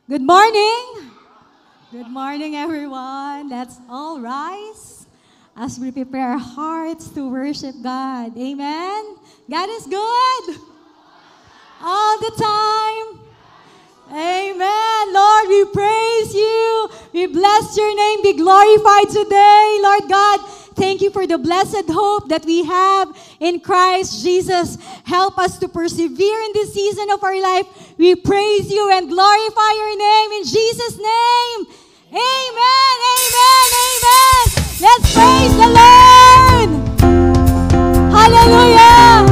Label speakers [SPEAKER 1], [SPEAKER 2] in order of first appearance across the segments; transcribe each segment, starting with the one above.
[SPEAKER 1] Good morning. Good morning, everyone. Let's all rise as we prepare our hearts to worship God. Amen. God is good all the time. Amen. Lord, we praise you. We bless your name. Be glorified today, Lord God. Thank you for the blessed hope that we have in Christ Jesus. Help us to persevere in this season of our life. We praise you and glorify your name in Jesus' name. Amen, amen, amen. Let's praise the Lord. Hallelujah.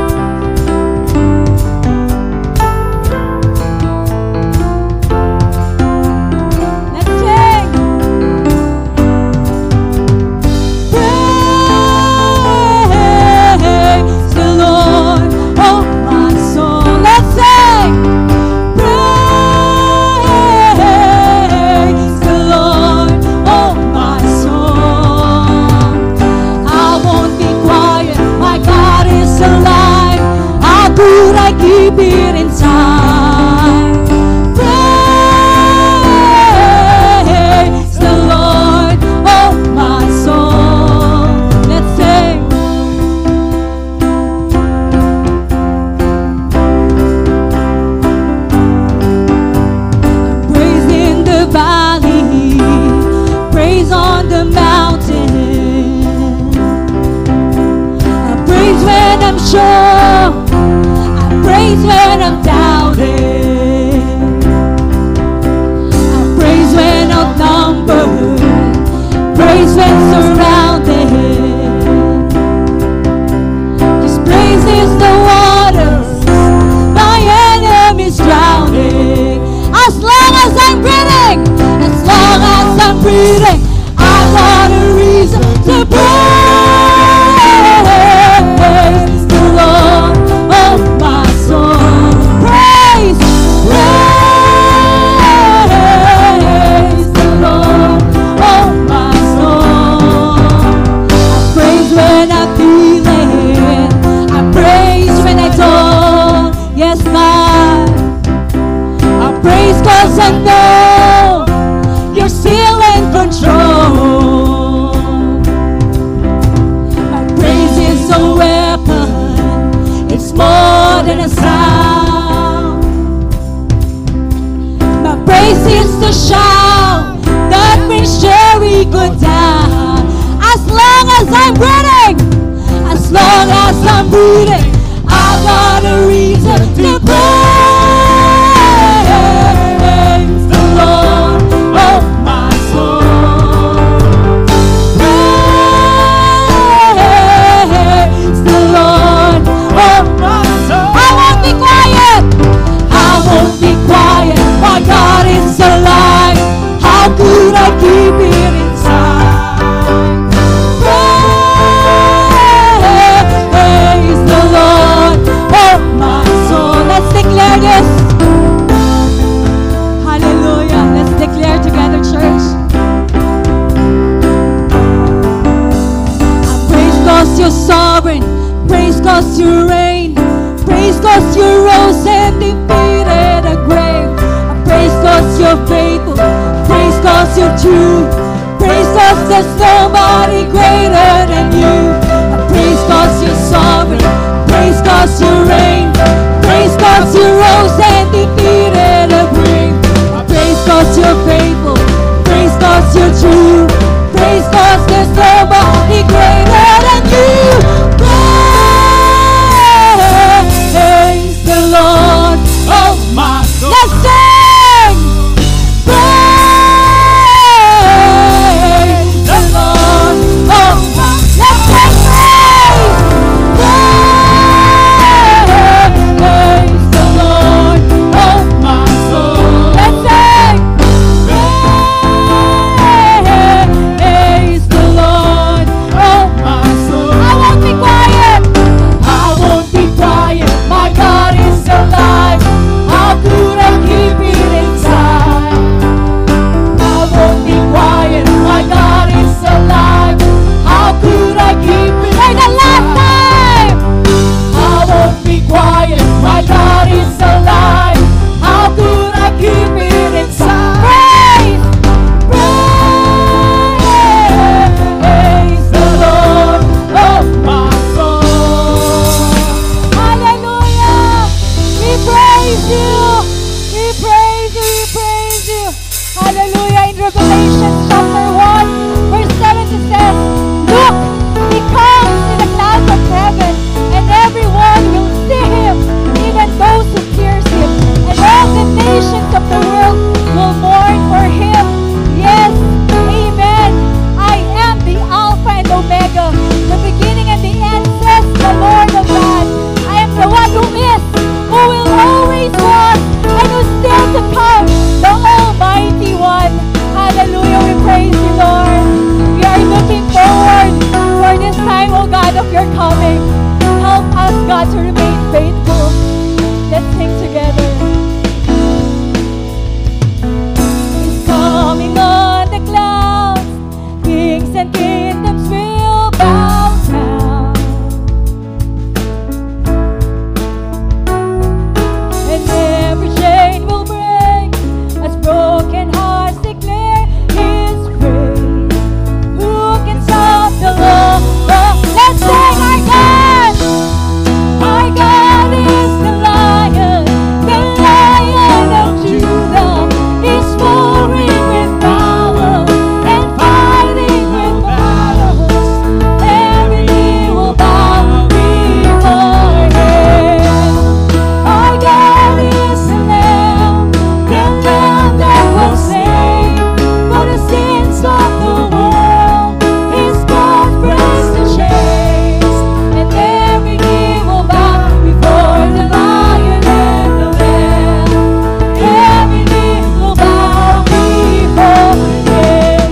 [SPEAKER 1] Keep it inside. Praise the Lord, oh my soul. Let's sing. Praise in the valley, praise on the mountain. I praise when I'm sure, praise when I'm doubting. I praise when outnumbered. Praise when surrounded. This praise is the waters my enemies drowning. As long as I'm breathing, as long as I'm breathing, I've got a reason to praise the Lord. Oh my soul, praise, praise the Lord, oh my soul. I praise when I'm feeling, I praise when I don't, yes God. I praise 'cause I know you're still in control. My praise is a weapon, it's more than a sound. My praise is the shout that brings Jericho down. As long as I'm breathing, as long as I'm breathing, I've got a reason to praise the Lord, oh my soul. Praise the Lord, oh my soul. I won't be quiet. I won't be quiet. My God is alive. How could I keep it inside? Praise the Lord, oh my soul. Let's declare this. Hallelujah. Let's declare together, church. I praise 'cause you're sovereign. Praise 'cause you reign. Praise 'cause you rose and defeated a grave. I praise 'cause you're faithful. Praise 'cause you're true. Praise 'cause there's nobody greater than you. I praise 'cause you're sovereign. Praise 'cause you reign. Praise 'cause you rose and defeated a grave. I praise 'cause you're faithful. Praise 'cause you're true. Praise 'cause there's nobody greater than you. Praise the Lord, oh my soul. Let's sing. Praise the Lord, oh my. Let's sing praise. Praise the Lord, God to remain faithful. Let's sing together. He's coming on the clouds. Kings and kingdoms will bow down. And every chain will break as broken hearts declare His praise. Who can stop the Lord? Let's sing our God. Our God is the Lion of Judah. He's roaring with power and fighting with battles. Every knee will bow before Him. Our God is the Lamb that was slain for the sins of the world. His blood breaks the chains, and every knee will bow before the Lion and the Lamb. Every knee will bow before Him.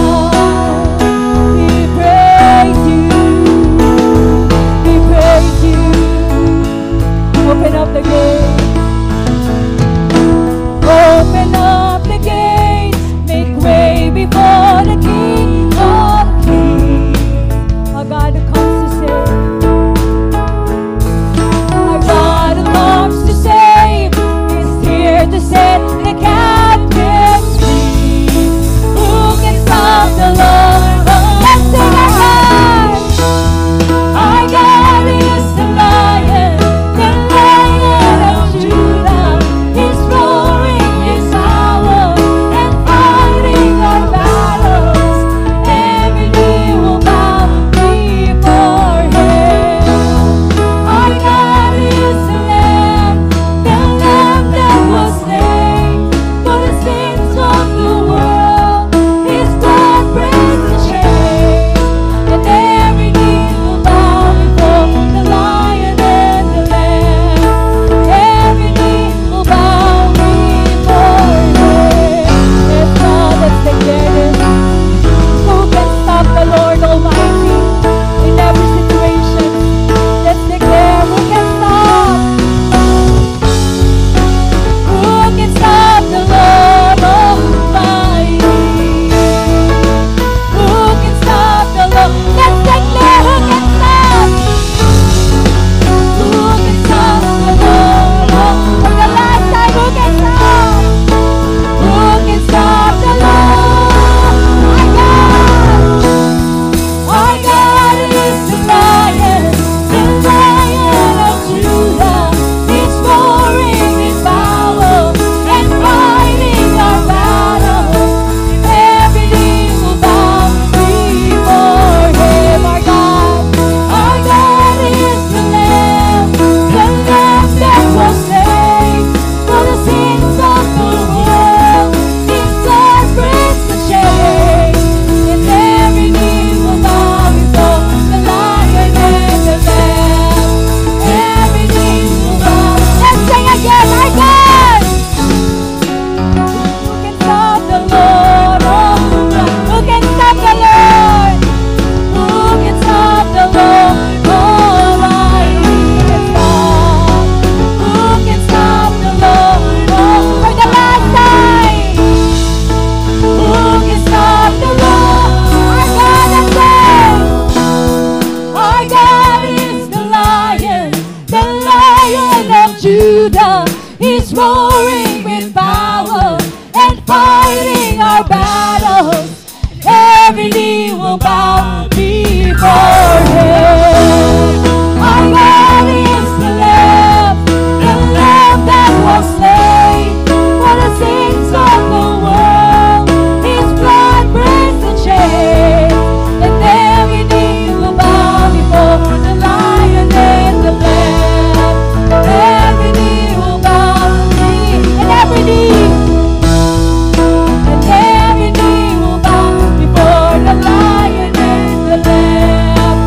[SPEAKER 1] We praise You. We praise You. Open up the gates. Open up the gates. Make way before the King of Kings. Our God who comes to save. Our God who comes to save is here to set the captives free. Who can stop the Lord? Let's sing our God. Our God is the Lion of Judah. He's roaring His power and fighting our battles. Every knee will bow before Him. Our God is the Lamb that was slain for the sins of the world. His blood breaks the chains, and every knee will bow before the Lion and the Lamb. Every knee will bow before Him. Yes, God, let's declare this. Who can stop the Lord Almighty in every situation? Let's declare, who can stop? Who can stop the Lord Almighty? Who can stop the Lord? Let's declare, who can stop? Who can stop the Lord? For the last time, who can stop? Who can stop the Lord? My God. Our God is the Lion of Judah. He's roaring His power and fighting our battles. Every knee will bow before Him. Our God is the Lamb that was slain for the sins of the world. His blood breaks the chains, and every knee will bow before the Lion and the Lamb. Every knee will bow. Let's sing again, our God. Who can stop the Lord? Who can stop the Lord? Who can stop the Lord Almighty? Who can stop the Lord? For the last time. Who can stop the Lord? Our God has said. Our God is the Lion of Judah. He's roaring with power and fighting our battles. Every knee will bow before Him. Our God is the Lamb that was slain for the sins of the world. His blood breaks the chains, and every knee will bow before the Lion and the Lamb. Every knee will bow, and every knee will bow before the Lion and the Lamb.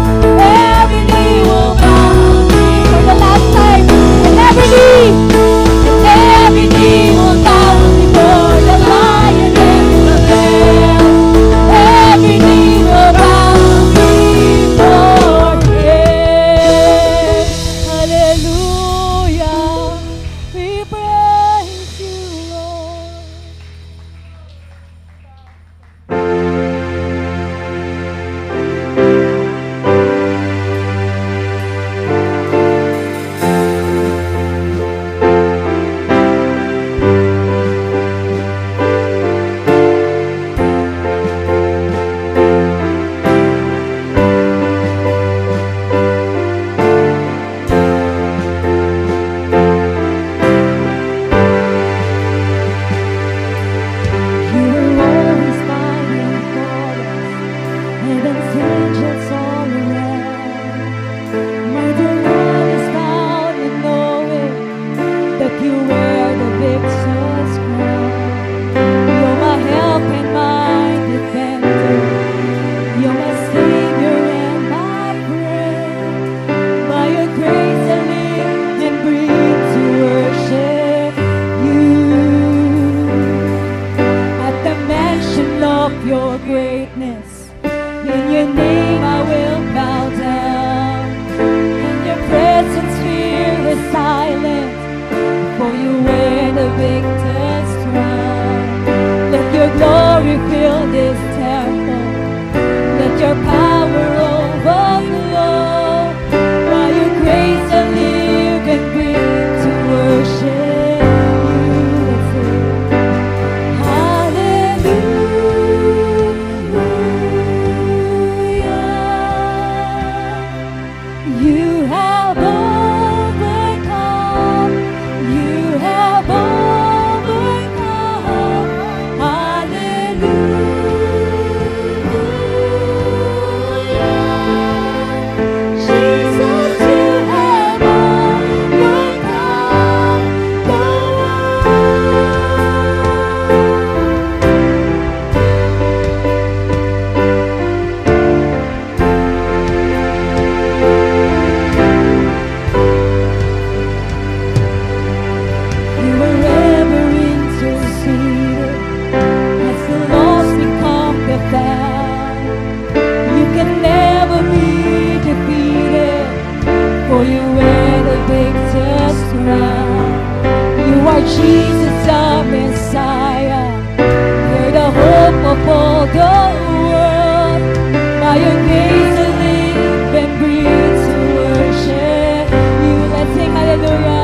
[SPEAKER 2] for you wear the victor's crown. You are Jesus, our Messiah. You're the hope of all the world. By your grace I live and breathe to worship you. Let's sing hallelujah.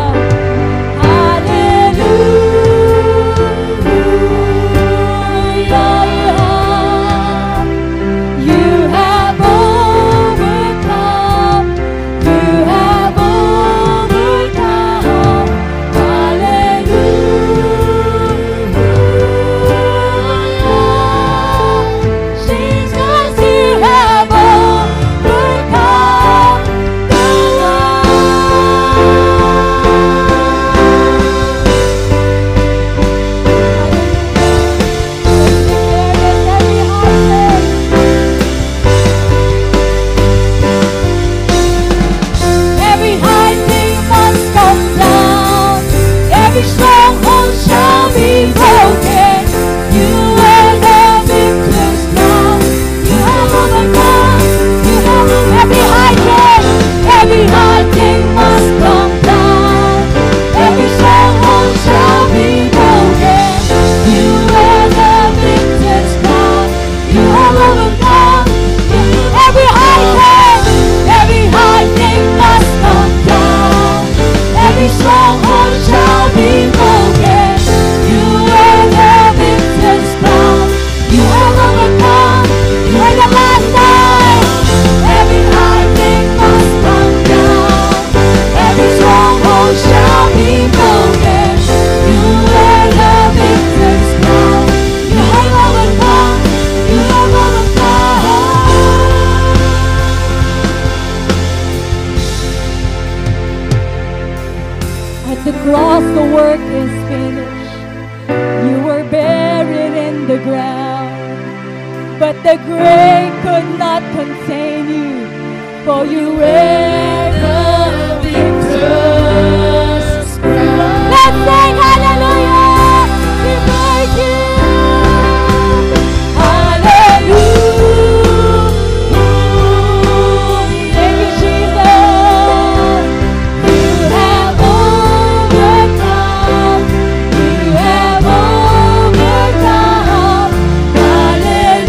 [SPEAKER 2] the cross, the work is finished. You were buried in the ground, but the grave could not contain you, for you were the victor's crown. Let's sing hallelujah! We praise you!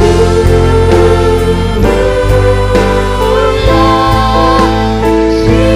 [SPEAKER 2] Jesus.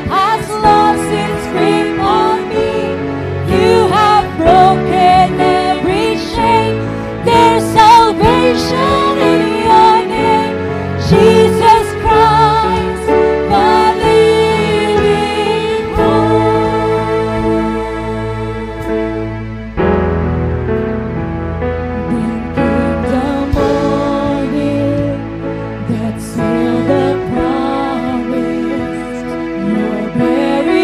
[SPEAKER 2] has lost its grip on me. You have broken every chain. There's salvation in your name, Jesus Christ, the living hope. Then came the morning that sealed the promise. Your very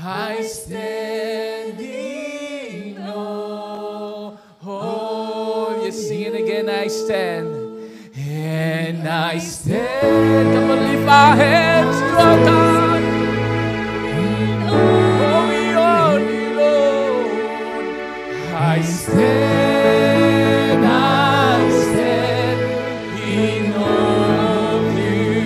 [SPEAKER 3] I stand in awe. Oh, you sing it again. I stand. And I stand. Come on, lift our hands to our God. Oh, we honor you, Lord. I stand in awe of you.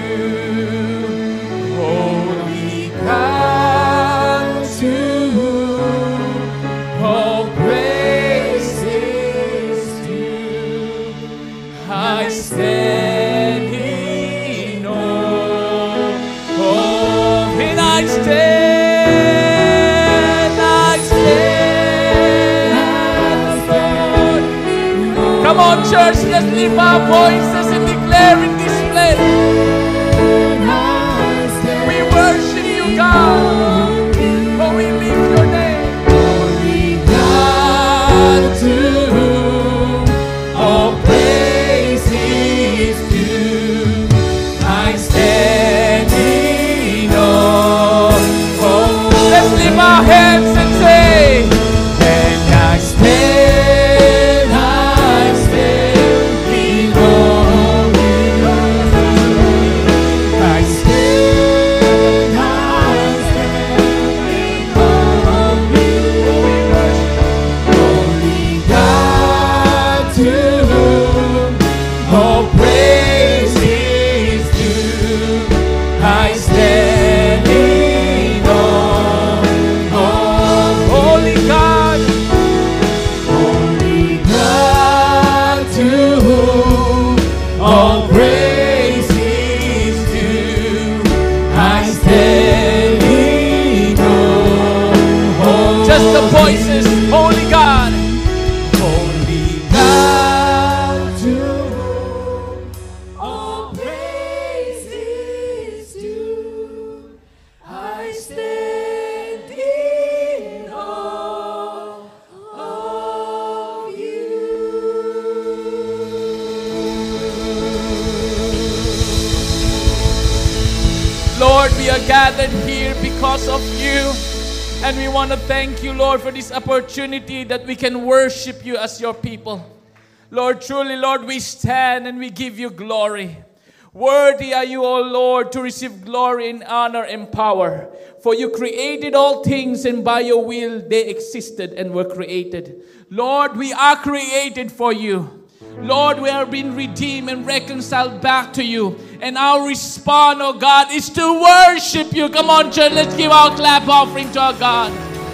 [SPEAKER 3] Holy God, to whom all praise is due. I stand in awe of Him. I stand, Lord. Come on, church, let's lift our voices and declare in this place. We worship you, God. Oh, we lift your name. Holy God, to whom all praise is due. I stand in awe. Oh, let's lift our hands and say, and I stand in awe of you. I stand in awe of you. Holy God, to whom all praise is due. I stand in awe of Holy God. Holy God, to whom all praise is due. I stand in awe. Just the voices. Holy God. Holy God, to whom all praise is due. I stand in awe of you. Lord, we are gathered here because of you. And we want to thank you, Lord, for this opportunity that we can worship you as your people. Lord, truly, Lord, we stand and we give you glory. Worthy are you, O Lord, to receive glory and honor and power. For you created all things, and by your will they existed and were created. Lord, we are created for you. Lord, we have been redeemed and reconciled back to you. And our response, oh God, is to worship you. Come on, church, let's give our clap offering to our God.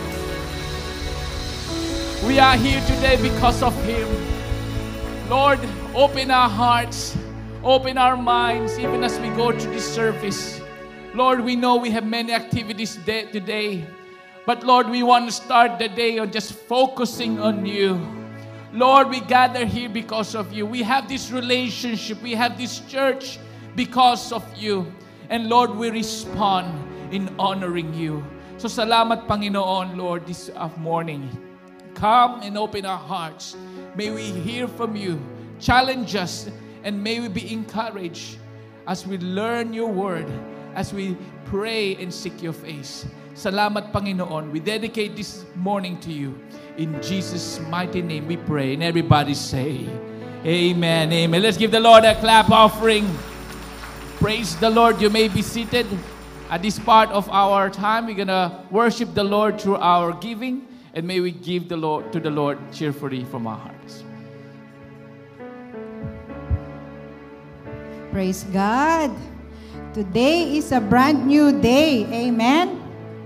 [SPEAKER 3] We are here today because of Him. Lord, open our hearts, open our minds, even as we go through this service. Lord, we know we have many activities today. But Lord, we want to start the day on just focusing on you. Lord, we gather here because of you. We have this relationship. We have this church because of you. And Lord, we respond in honoring you. So salamat, Panginoon, Lord, this morning. Come and open our hearts. May we hear from you. Challenge us. And may we be encouraged as we learn your word, as we pray and seek your face. Salamat, Panginoon. We dedicate this morning to you. In Jesus' mighty name we pray. And everybody say, amen, amen. Let's give the Lord a clap offering. Praise the Lord. You may be seated. At this part of our time, we're going to worship the Lord through our giving. And may we give to the Lord cheerfully from our hearts.
[SPEAKER 1] Praise God. Today is a brand new day. Amen.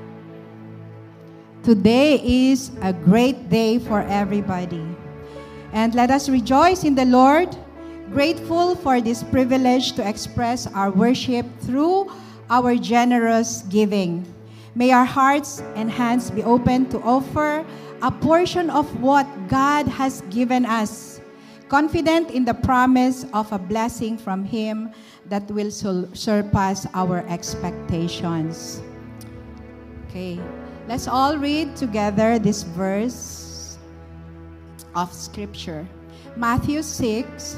[SPEAKER 1] Today is a great day for everybody. And let us rejoice in the Lord, grateful for this privilege to express our worship through our generous giving. May our hearts and hands be open to offer a portion of what God has given us, confident in the promise of a blessing from Him that will surpass our expectations. Okay. Let's all read together this verse of Scripture. Matthew 6,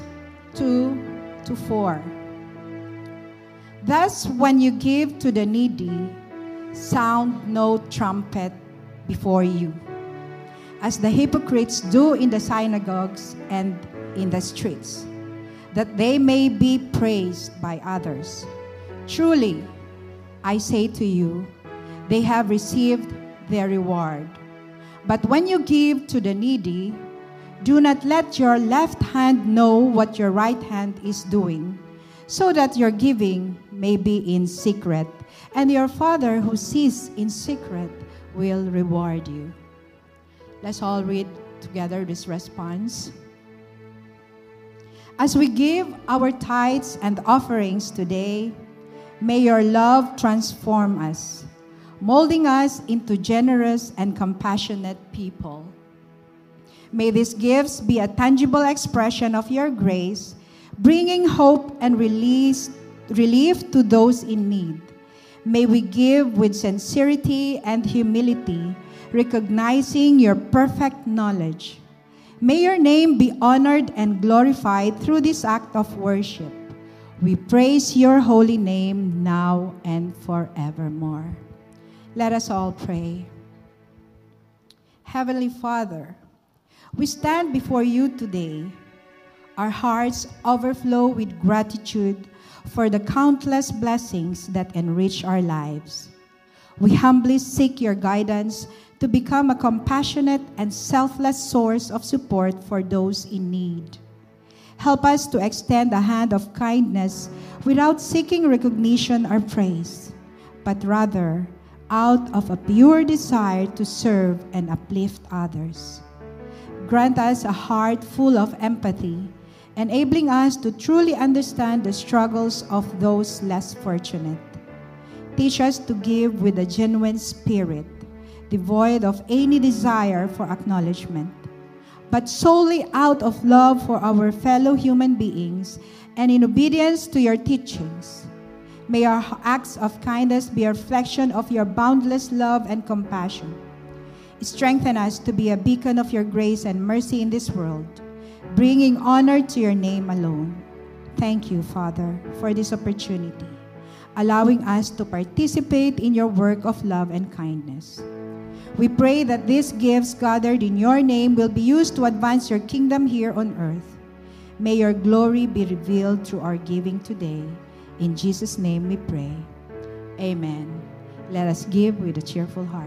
[SPEAKER 1] 2-4. Thus, when you give to the needy,
[SPEAKER 4] sound no trumpet before you, as the hypocrites do in the synagogues and in the streets, that they may be praised by others. Truly, I say to you, they have received their reward. But when you give to the needy, do not let your left hand know what your right hand is doing, so that your giving may be in secret, and your Father who sees in secret will reward you. Let's all read together this response. As we give our tithes and offerings today, may your love transform us, molding us into generous and compassionate people. May these gifts be a tangible expression of your grace, bringing hope and relief to those in need. May we give with sincerity and humility, recognizing your perfect knowledge. May your name be honored and glorified through this act of worship. We praise your holy name now and forevermore. Let us all pray. Heavenly Father, we stand before you today. Our hearts overflow with gratitude for the countless blessings that enrich our lives. We humbly seek your guidance to become a compassionate and selfless source of support for those in need. Help us to extend a hand of kindness without seeking recognition or praise, but rather out of a pure desire to serve and uplift others. Grant us a heart full of empathy, enabling us to truly understand the struggles of those less fortunate. Teach us to give with a genuine spirit, devoid of any desire for acknowledgement, but solely out of love for our fellow human beings and in obedience to your teachings. May our acts of kindness be a reflection of your boundless love and compassion. Strengthen us to be a beacon of your grace and mercy in this world, bringing honor to your name alone. Thank you, Father, for this opportunity, allowing us to participate in your work of love and kindness. We pray that these gifts gathered in your name will be used to advance your kingdom here on earth. May your glory be revealed through our giving today. In Jesus' name we pray. Amen. Let us give with a cheerful heart.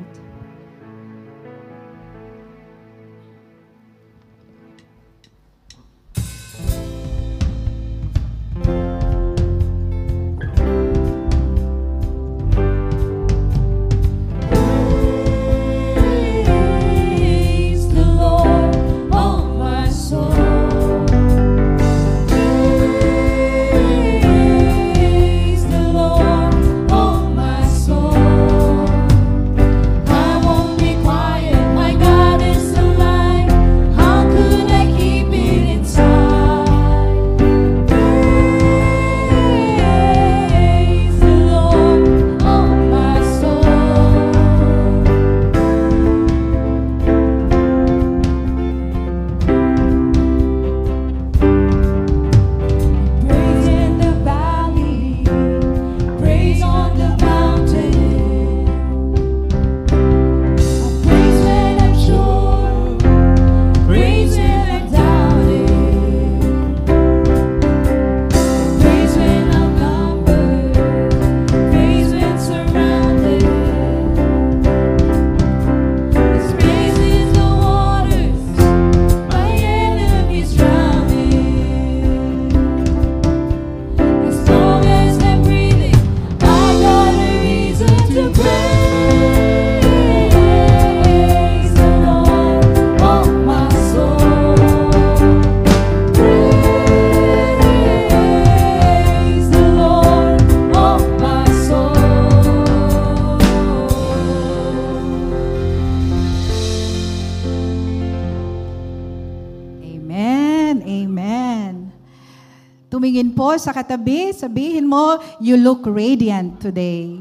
[SPEAKER 4] Tumingin po sa katabi, sabihin mo, you look radiant today.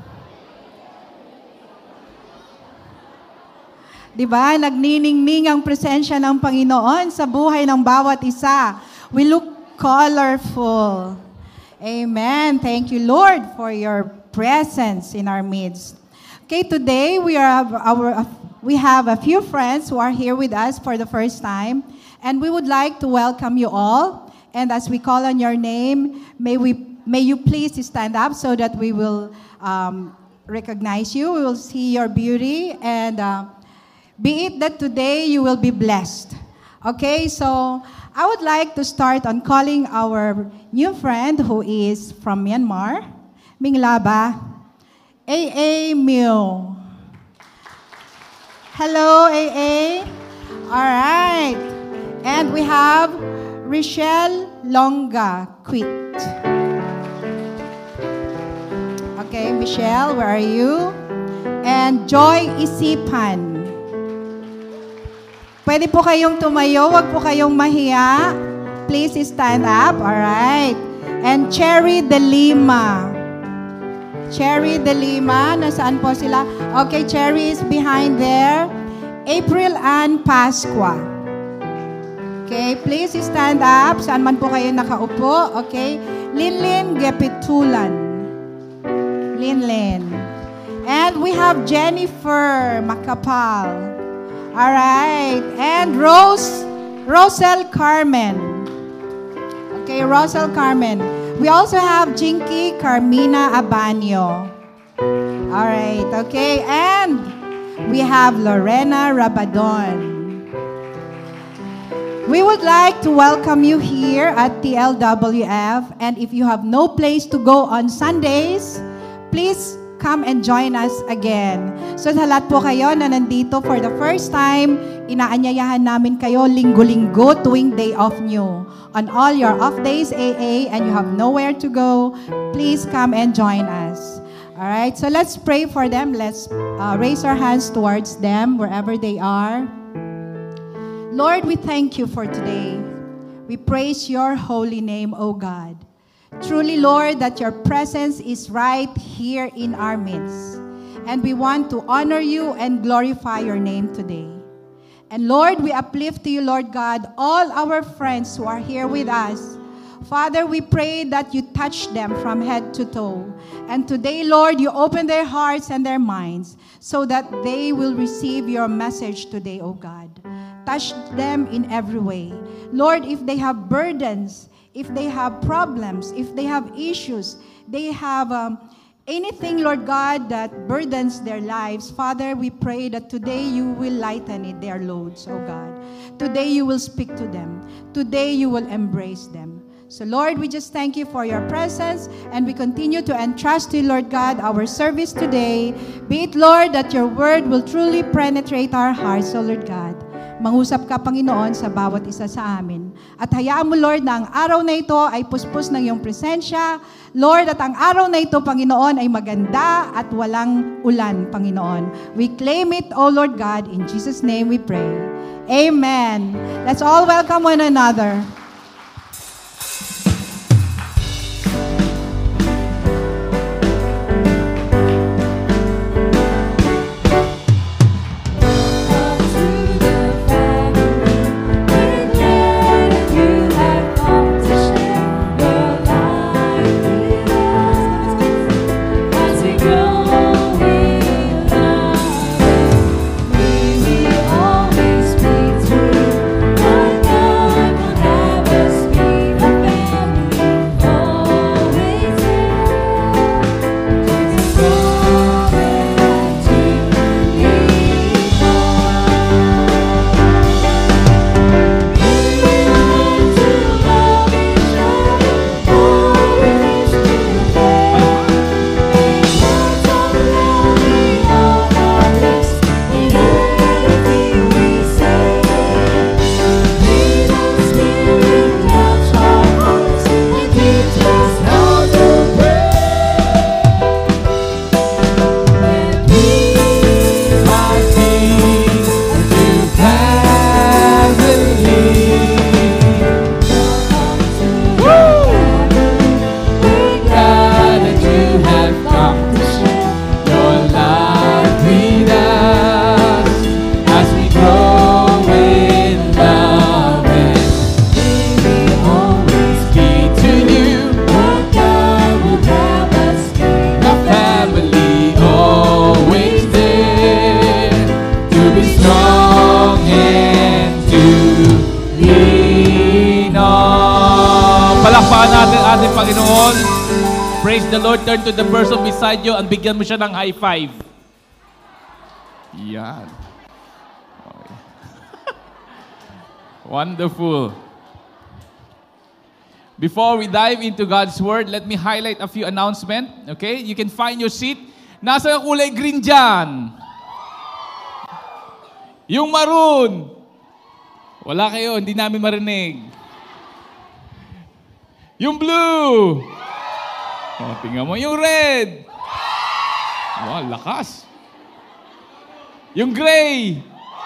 [SPEAKER 4] Diba? Nagniningning ang presensya ng Panginoon sa buhay ng bawat isa. We look colorful. Amen. Thank you, Lord, for your presence in our midst. Okay, today we have a few friends who are here with us for the first time, and we would like to welcome you all. And as we call on your name, may you please stand up so that we will recognize you. We will see your beauty, and be it that today you will be blessed. Okay, so I would like to start on calling our new friend who is from Myanmar, Minglaba, AA Mew. Hello, AA. All right. And we have Richelle Longa Quit. Okay, Michelle, where are you? And Joy Isipan. Pwede po kayong tumayo, wag po kayong mahiya. Please stand up, all right. And Cherry De Lima. Cherry De Lima, nasaan po sila? Okay, Cherry is behind there. April Ann Pasqua. Okay, please stand up. Saan man po kayo nakaupo? Okay. Linlin Gepitulan. Linlin. And we have Jennifer Macapal. All right. And Rosel Carmen. Okay, Rosel Carmen. We also have Jinky Carmina Abanyo. All right. Okay. And we have Lorena Rabadon. We would like to welcome you here at TLWF. And if you have no place to go on Sundays, please come and join us again. So sa lahat po kayo na nandito for the first time, inaanyayahan namin kayo linggo-linggo tuwing day off nyo. On all your off days, AA, and you have nowhere to go, please come and join us. Alright, so let's pray for them. Let's raise our hands towards them wherever they are. Lord, we thank you for today. We praise your holy name, O God. Truly, Lord, that your presence is right here in our midst. And we want to honor you and glorify your name today. And Lord, we uplift to you, Lord God, all our friends who are here with us. Father, we pray that you touch them from head to toe. And today, Lord, you open their hearts and their minds so that they will receive your message today, O God. Touch them in every way. Lord, if they have burdens, if they have problems, if they have issues, they have anything, Lord God, that burdens their lives, Father, we pray that today you will lighten it, their loads, oh God. Today you will speak to them. Today you will embrace them. So Lord, we just thank you for your presence, and we continue to entrust to you, Lord God, our service today. Be it, Lord, that your word will truly penetrate our hearts, oh Lord God. Mangusap ka, Panginoon, sa bawat isa sa amin. At hayaan mo, Lord, na ang araw na ito ay puspos ng iyong presensya. Lord, at ang araw na ito, Panginoon, ay maganda at walang ulan, Panginoon. We claim it, O Lord God. In Jesus' name we pray. Amen. Let's all welcome one another.
[SPEAKER 2] Always be true, my God will never
[SPEAKER 3] strong and to lean on. Palakpakan natin ating Panginoon. Praise the Lord. Turn to the person beside you and bigyan mo siya ng high five. Yan. Okay. Wonderful. Before we dive into God's Word, let me highlight a few announcements. Okay? You can find your seat. Nasa kulay green dyan? Yung maroon. Wala kayo, hindi namin marinig. Yung blue. Oh, tingnan mo. Yung red. Wow, lakas. Yung gray.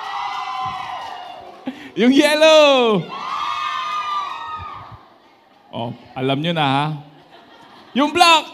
[SPEAKER 3] Yung yellow. Oh, alam nyo na ha. Yung black.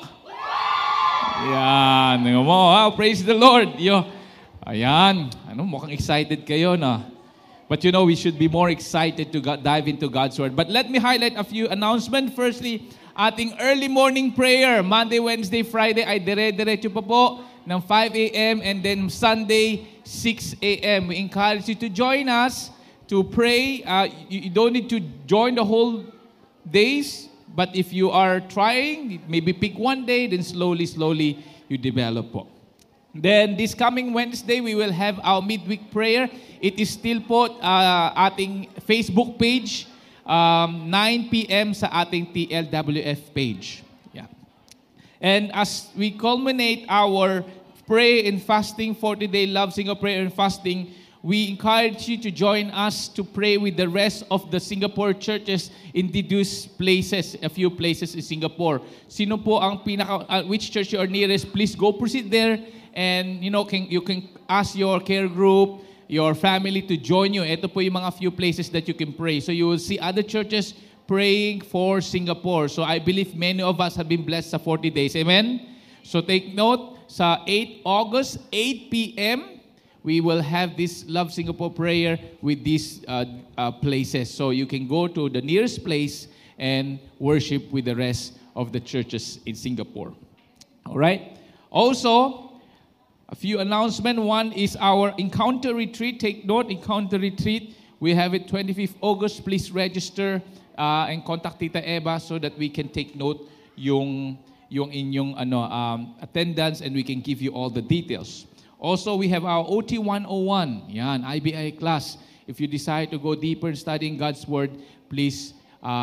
[SPEAKER 3] Ayan. Tingnan mo ha. Praise the Lord. Ayan. Mukhang excited kayo na. But you know, we should be more excited to dive into God's Word. But let me highlight a few announcements. Firstly, ating early morning prayer. Monday, Wednesday, Friday ay dire-diretso pa po ng 5 a.m. and then Sunday, 6 a.m. We encourage you to join us to pray. You don't need to join the whole days, but if you are trying, maybe pick one day, then slowly you develop po. Then this coming Wednesday, we will have our midweek prayer. It is still po ating Facebook page, 9 p.m. sa ating TLWF page. Yeah. And as we culminate our pray and fasting, 40-day Love Singapore prayer and fasting, we encourage you to join us to pray with the rest of the Singapore churches in these places, a few places in Singapore. Sino po ang which church you are nearest, please go proceed there and you can ask your care group, your family to join you. Ito po yung mga few places that you can pray. So you will see other churches praying for Singapore. So I believe many of us have been blessed sa 40 days. Amen? So take note, sa 8 August, 8 p.m., we will have this Love Singapore prayer with these places. So you can go to the nearest place and worship with the rest of the churches in Singapore. All right? Also, a few announcements. One is our Encounter Retreat. Take note, Encounter Retreat. We have it 25th August. Please register and contact Tita Eva so that we can take note yung inyong attendance and we can give you all the details. Also, we have our OT 101, yan, IBI class. If you decide to go deeper in studying God's Word, please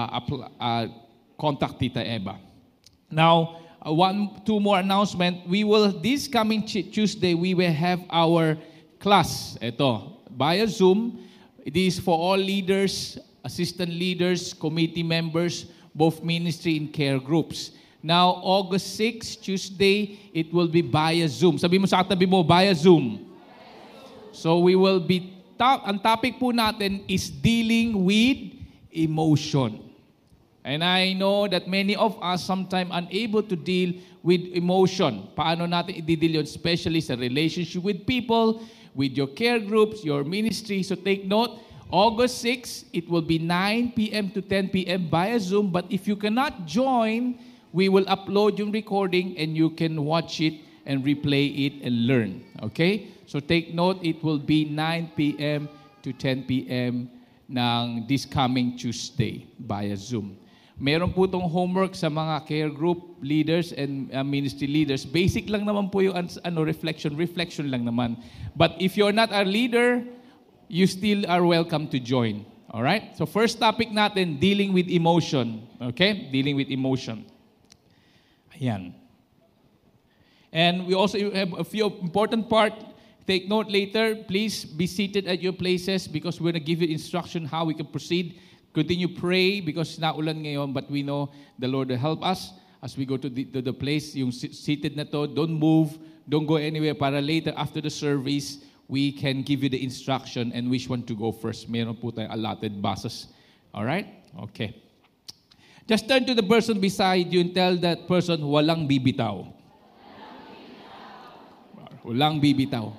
[SPEAKER 3] contact Tita Eva. Now, two more announcements. We will, this coming Tuesday, we will have our class, ito, via Zoom. It is for all leaders, assistant leaders, committee members, both ministry and care groups. Now, August 6, Tuesday, it will be via Zoom. Sabi mo sa katabi mo, via Zoom. So we will be, ang topic po natin is dealing with emotion. And I know that many of us sometimes unable to deal with emotion. Paano natin i-deal yun? Especially sa relationship with people, with your care groups, your ministry. So take note, August 6, it will be 9 p.m. to 10 p.m. via Zoom. But if you cannot join, we will upload yung recording and you can watch it and replay it and learn. Okay? So take note, it will be 9 p.m. to 10 p.m. ng this coming Tuesday via Zoom. Meron po itong homework sa mga care group leaders and ministry leaders. Basic lang naman po yung reflection lang naman. But if you're not a leader, you still are welcome to join. All right? So first topic natin, dealing with emotion. Okay? Dealing with emotion. Ayan. And we also have a few important part. Take note later. Please be seated at your places because we're going to give you instruction how we can proceed. Continue pray because naulan ngayon, but we know the Lord will help us as we go to the place. Yung seated na to, don't move, don't go anywhere para later after the service, we can give you the instruction and which one to go first. Meron po tayong allotted buses. All right? Okay. Just turn to the person beside you and tell that person, walang bibitaw. Walang bibitaw.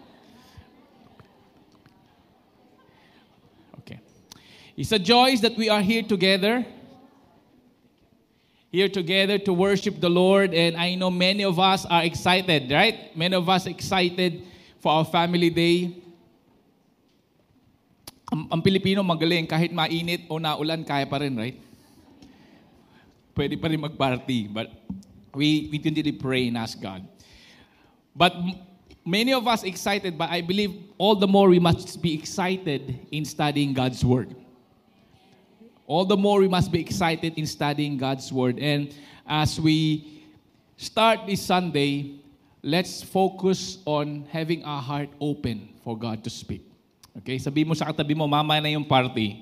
[SPEAKER 3] Okay. It's a joy that we are here together. Here together to worship the Lord. And I know many of us are excited, right? Many of us excited for our family day. ang Pilipino magaling, kahit mainit o naulan, kaya pa rin, right? Pwede pa rin mag-party, but we continue to pray and ask God. But many of us excited, but I believe all the more we must be excited in studying God's Word. All the more we must be excited in studying God's Word. And as we start this Sunday, let's focus on having our heart open for God to speak. Okay? Sabi mo sa katabi mo, mamaya na yung party.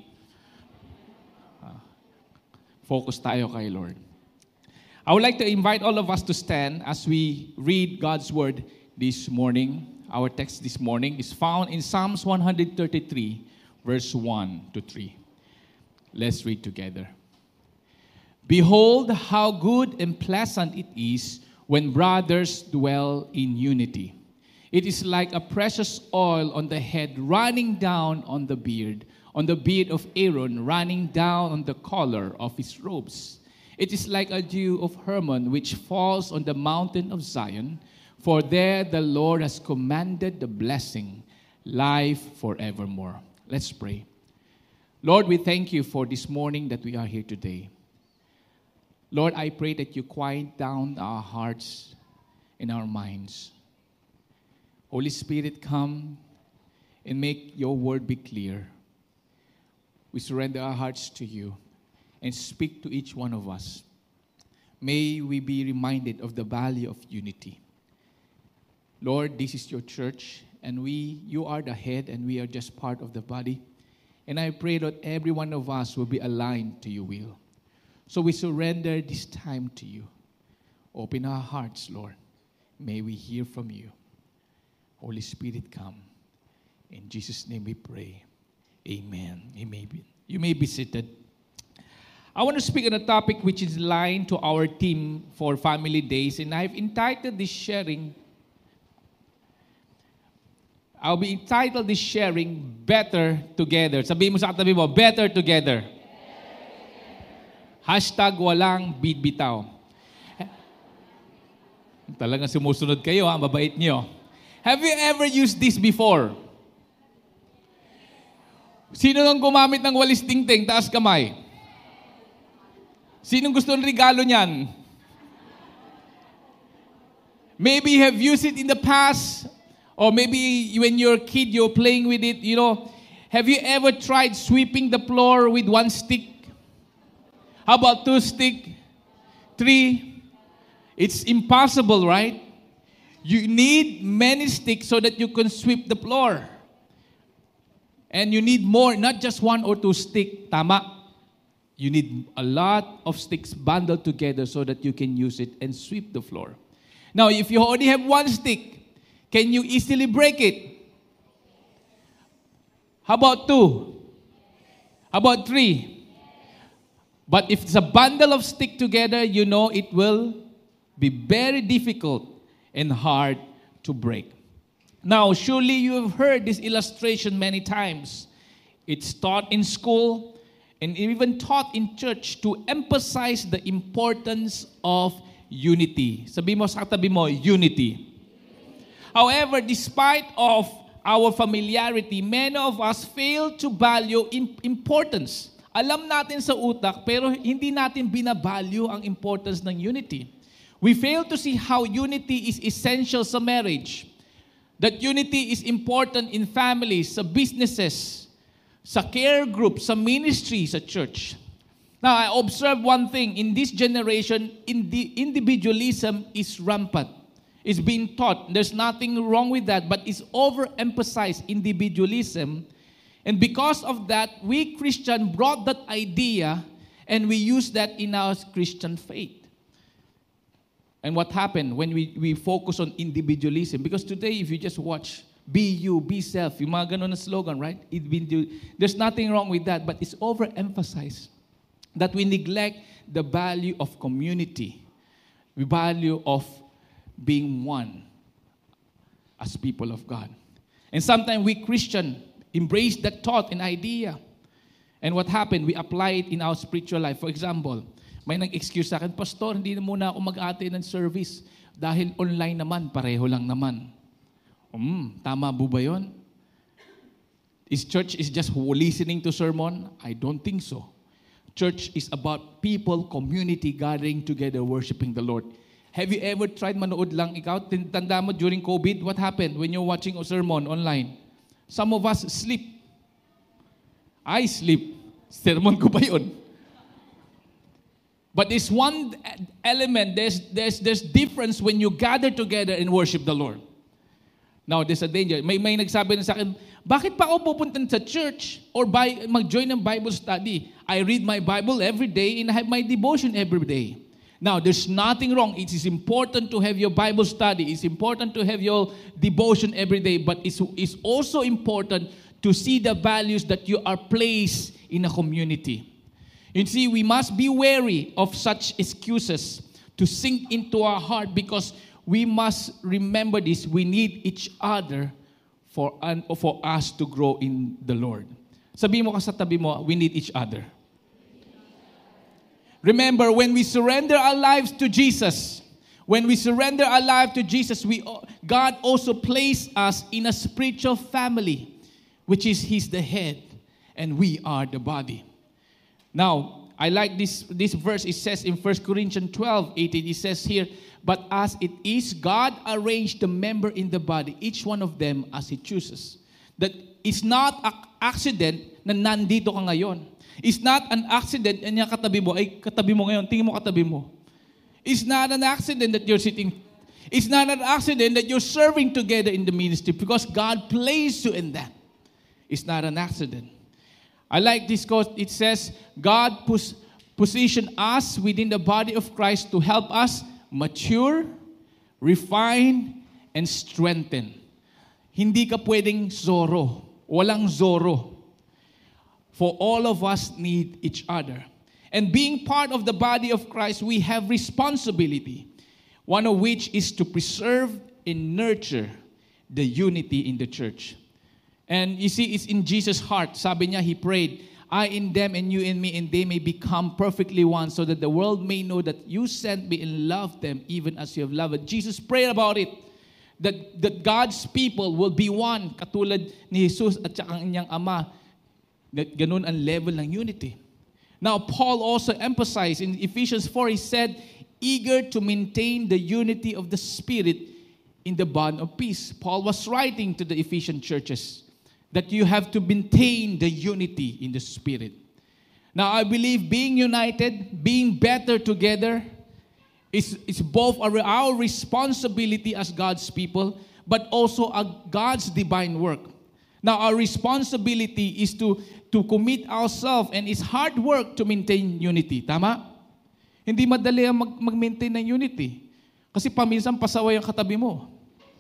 [SPEAKER 3] Focus tayo kay Lord. I would like to invite all of us to stand as we read God's Word this morning. Our text this morning is found in Psalms 133, verse 1 to 3. Let's read together. Behold, how good and pleasant it is when brothers dwell in unity. It is like a precious oil on the head running down on the beard of Aaron running down on the collar of his robes. It is like a dew of Hermon which falls on the mountain of Zion, for there the Lord has commanded the blessing, life forevermore. Let's pray. Lord, we thank you for this morning that we are here today. Lord, I pray that you quiet down our hearts and our minds. Holy Spirit, come and make your word be clear. We surrender our hearts to you and speak to each one of us. May we be reminded of the value of unity. Lord, this is your church, and you are the head, and we are just part of the body. And I pray that every one of us will be aligned to your will. So we surrender this time to you. Open our hearts, Lord. May we hear from you. Holy Spirit, come. In Jesus' name we pray. Amen. You may be seated. I want to speak on a topic which is aligned to our theme for Family Days, and I've entitled this sharing, Better Together. Sabihin mo sa katabi mo, Better Together. Hashtag walang bidbitaw. Talagang sumusunod kayo, mabait nyo. Have you ever used this before? Sino nang gumamit ng walis tingting? Taas kamay. Sinong gusto ng regalo niyan? Maybe you have used it in the past, or maybe when you're a kid, you're playing with it. Have you ever tried sweeping the floor with one stick? How about 2 sticks? 3? It's impossible, right? You need many sticks so that you can sweep the floor. And you need more, not just 1 or 2 sticks. Tama. You need a lot of sticks bundled together so that you can use it and sweep the floor. Now, if you only have 1 stick, can you easily break it? How about 2? How about 3? But if it's a bundle of sticks together, it will be very difficult and hard to break. Now, surely you have heard this illustration many times. It's taught in school and even taught in church to emphasize the importance of unity. Sabi mo sa katabi mo, unity. However, despite of our familiarity, many of us fail to value importance. Alam natin sa utak, pero hindi natin binavalue ang importance ng unity. We fail to see how unity is essential sa marriage. That unity is important in families, sa businesses, sa care group, sa ministry, sa church. Now, I observe one thing. In this generation, individualism is rampant. It's being taught. There's nothing wrong with that, but it's overemphasized individualism. And because of that, we Christians brought that idea and we use that in our Christian faith. And what happened when we focus on individualism? Because today, if you just watch, be you, be self, yung mga ganun na slogan, right? There's nothing wrong with that, but it's overemphasized that we neglect the value of community, the value of being one as people of God. And sometimes we Christian embrace that thought and idea. And what happened? We apply it in our spiritual life. For example, may nag-excuse sa akin, Pastor, hindi na muna ako mag-ate ng service dahil online naman, pareho lang naman. Tama po ba yun? Is church is just listening to sermon? I don't think so. Church is about people, community gathering together, worshiping the Lord. Have you ever tried manood lang ikaw? Tanda mo during COVID, what happened when you're watching a sermon online? Some of us sleep. I sleep. Sermon ko ba yun? But there's one element, there's difference when you gather together and worship the Lord. Now, there's a danger. May nagsabi na sa akin, bakit pa ako pupunta sa church or mag-join ng Bible study? I read my Bible every day and I have my devotion every day. Now, there's nothing wrong. It is important to have your Bible study. It's important to have your devotion every day. But it's also important to see the values that you are placed in a community. You see, we must be wary of such excuses to sink into our heart because we must remember this. We need each other for us to grow in the Lord. Sabi mo ka sa tabi mo, we need each other. Remember, when we surrender our lives to Jesus, God also placed us in a spiritual family, which is He's the head, and we are the body. Now, I like this verse. It says in 1 Corinthians 12:18, it says here, but as it is, God arranged the member in the body, each one of them as He chooses. That it's not an accident na nandito ka ngayon. It's not an accident na katabi mo ngayon, tingin mo katabi mo. It's not an accident that you're sitting. It's not an accident that you're serving together in the ministry because God placed you in that. It's not an accident. I like this quote. It says, God positioned us within the body of Christ to help us mature, refine, and strengthen. Hindi ka pwedeng Zorro. Walang Zorro. For all of us need each other. And being part of the body of Christ, we have responsibility. One of which is to preserve and nurture the unity in the church. And you see, it's in Jesus' heart. Sabi niya, He prayed, I in them and you in me, and they may become perfectly one, so that the world may know that you sent me and loved them even as you have loved. Jesus prayed about it. That God's people will be one, katulad ni Jesus at saka ang inyang Ama. Ganun ang level ng unity. Now, Paul also emphasized in Ephesians 4, he said, eager to maintain the unity of the Spirit in the bond of peace. Paul was writing to the Ephesian churches that you have to maintain the unity in the Spirit. Now, I believe being united, being better together, is both our responsibility as God's people, but also God's divine work. Now, our responsibility is to commit ourselves, and it's hard work to maintain unity. Tama? Hindi madali ang mag-maintain ng unity. Kasi paminsan pasaway ang katabi mo.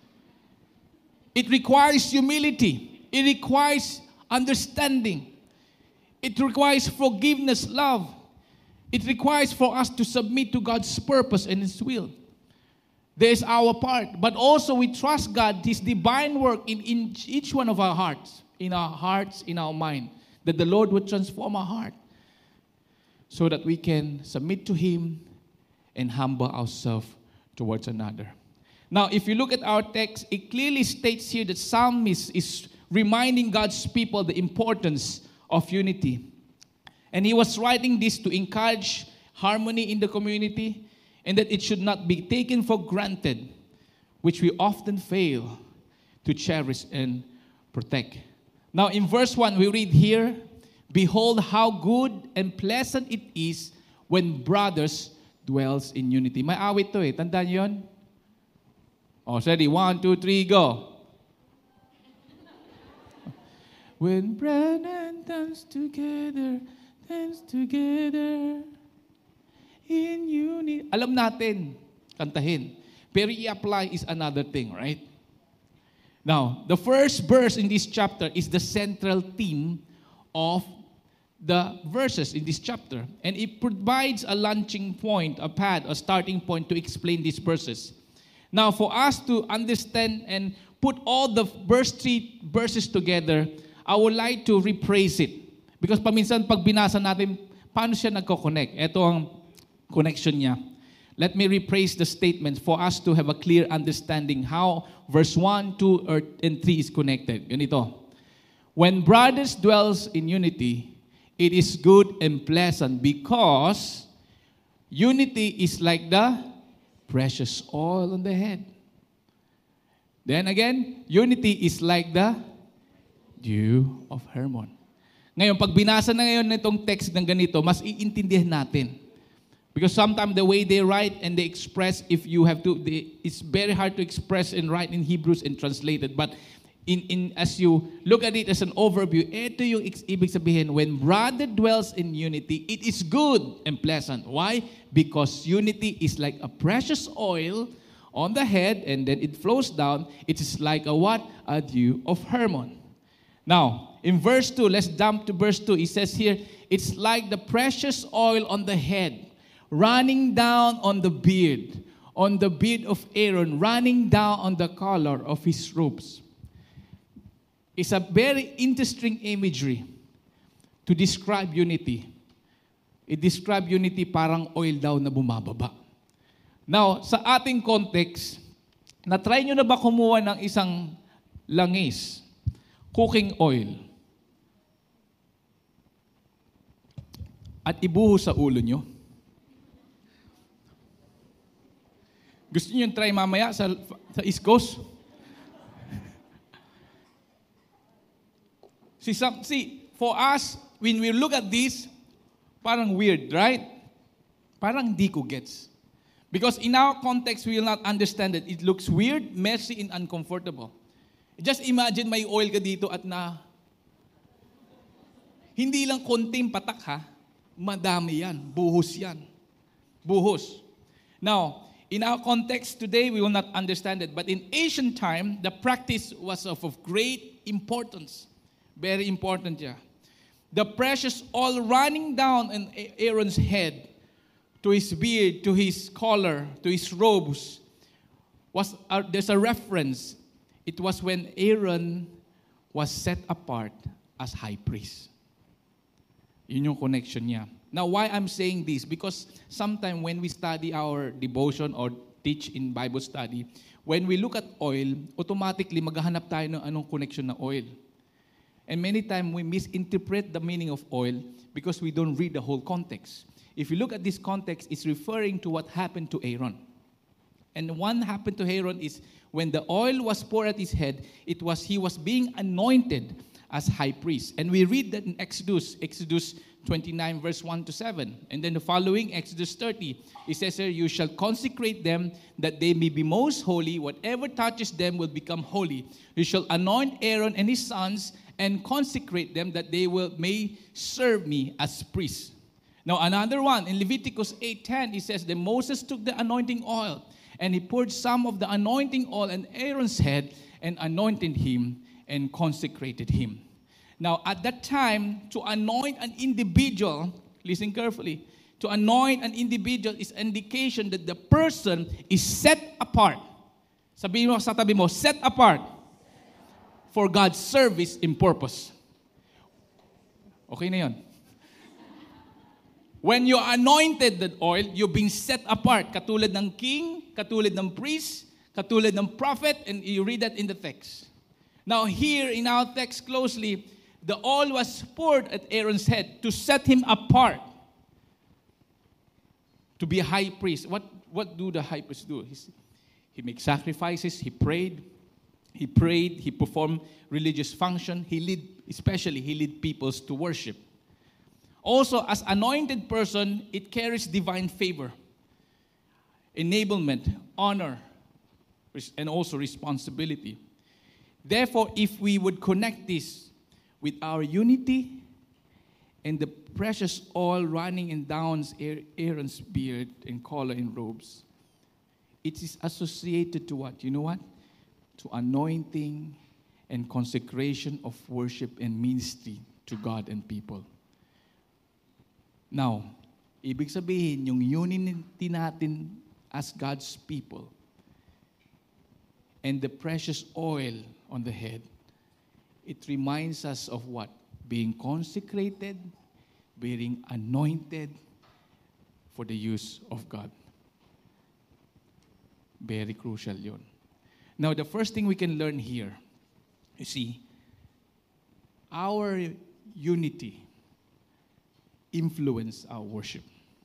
[SPEAKER 3] It requires humility. It requires understanding. It requires forgiveness, love. It requires for us to submit to God's purpose and His will. There's our part. But also we trust God, His divine work in each one of our hearts, in our mind, that the Lord would transform our heart so that we can submit to Him and humble ourselves towards another. Now, if you look at our text, it clearly states here that Psalmist is reminding God's people the importance of unity. And he was writing this to encourage harmony in the community, and that it should not be taken for granted, which we often fail to cherish and protect. Now, in verse 1, we read here, behold how good and pleasant it is when brothers dwells in unity. May awit to Tandaan niyo yun? Oh, ready? 1, 2, 3, go. When brethren dance together in unity. Alam natin, kantahin. Pero i-apply is another thing, right? Now, the first verse in this chapter is the central theme of the verses in this chapter. And it provides a launching point, a pad, a starting point to explain these verses. Now, for us to understand and put all the three verses together, I would like to rephrase it. Because paminsan pag binasa natin, paano siya nagko-connect? Ito ang connection niya. Let me rephrase the statement for us to have a clear understanding how verse 1, 2, and 3 is connected. Ganito. When brothers dwells in unity, it is good and pleasant because unity is like the precious oil on the head. Then again, unity is like the dew of Hermon. Ngayon, pag binasa na ngayon nitong text ng ganito, mas iintindihan natin. Because sometimes the way they write and they express, it's very hard to express and write in Hebrews and translate it. But as you look at it as an overview, ito yung ibig sabihin, when brother dwells in unity, it is good and pleasant. Why? Because unity is like a precious oil on the head, and then it flows down. It is like a what? A dew of Hermon. Now, in verse 2, let's jump to verse 2. It says here, it's like the precious oil on the head, running down on the beard of Aaron, running down on the collar of his robes. It's a very interesting imagery to describe unity. It describes unity parang oil daw na bumababa. Now, sa ating context, na-try nyo na ba kumuha ng isang langis, cooking oil, at ibuhos sa ulo nyo? Gusto nyo try mamaya sa East Coast? See, for us, when we look at this, parang weird, right? Parang di ko gets. Because in our context, we will not understand it. It looks weird, messy, and uncomfortable. Just imagine may oil ka dito at hindi lang konting patak ha, madami yan, buhos yan. Buhos. Now, in our context today, we will not understand it. But in ancient time, the practice was of great importance. Very important, yeah. The precious oil running down on Aaron's head, to his beard, to his collar, to his robes, there's a reference. It was when Aaron was set apart as high priest. Yun yung connection niya. Now, why I'm saying this? Because sometimes when we study our devotion or teach in Bible study, when we look at oil, automatically maghahanap tayo ng anong connection na oil. And many times we misinterpret the meaning of oil because we don't read the whole context. If you look at this context, it's referring to what happened to Aaron. And what happened to Aaron is when the oil was poured at his head, he was being anointed as high priest. And we read that in Exodus 29, verse 1 to 7. And then the following, Exodus 30, it says here, you shall consecrate them that they may be most holy. Whatever touches them will become holy. You shall anoint Aaron and his sons and consecrate them that they may serve me as priests. Now another one, in Leviticus 8:10, it says that Moses took the anointing oil and he poured some of the anointing oil on Aaron's head and anointed him and consecrated him. Now at that time, to anoint an individual, listen carefully, to anoint an individual is indication that the person is set apart. Sabihin mo sa tabi mo, set apart for God's service and purpose. Okay na yun. When you anointed that oil, you've been set apart. Katulad ng king, katulad ng priest, katulad ng prophet, and you read that in the text. Now here in our text closely, the oil was poured at Aaron's head to set him apart to be a high priest. What do the high priests do? He makes sacrifices, he prayed, he performed religious function, he led peoples to worship. Also, as anointed person, it carries divine favor, enablement, honor, and also responsibility. Therefore, if we would connect this with our unity and the precious oil running in down Aaron's beard and collar and robes, it is associated to what? You know what? To anointing and consecration of worship and ministry to God and people. Now, ibig sabihin, yung unity natin as God's people and the precious oil on the head, it reminds us of what? Being consecrated, being anointed for the use of God. Very crucial yun. Now, the first thing we can learn here, you see, our unity influence our worship.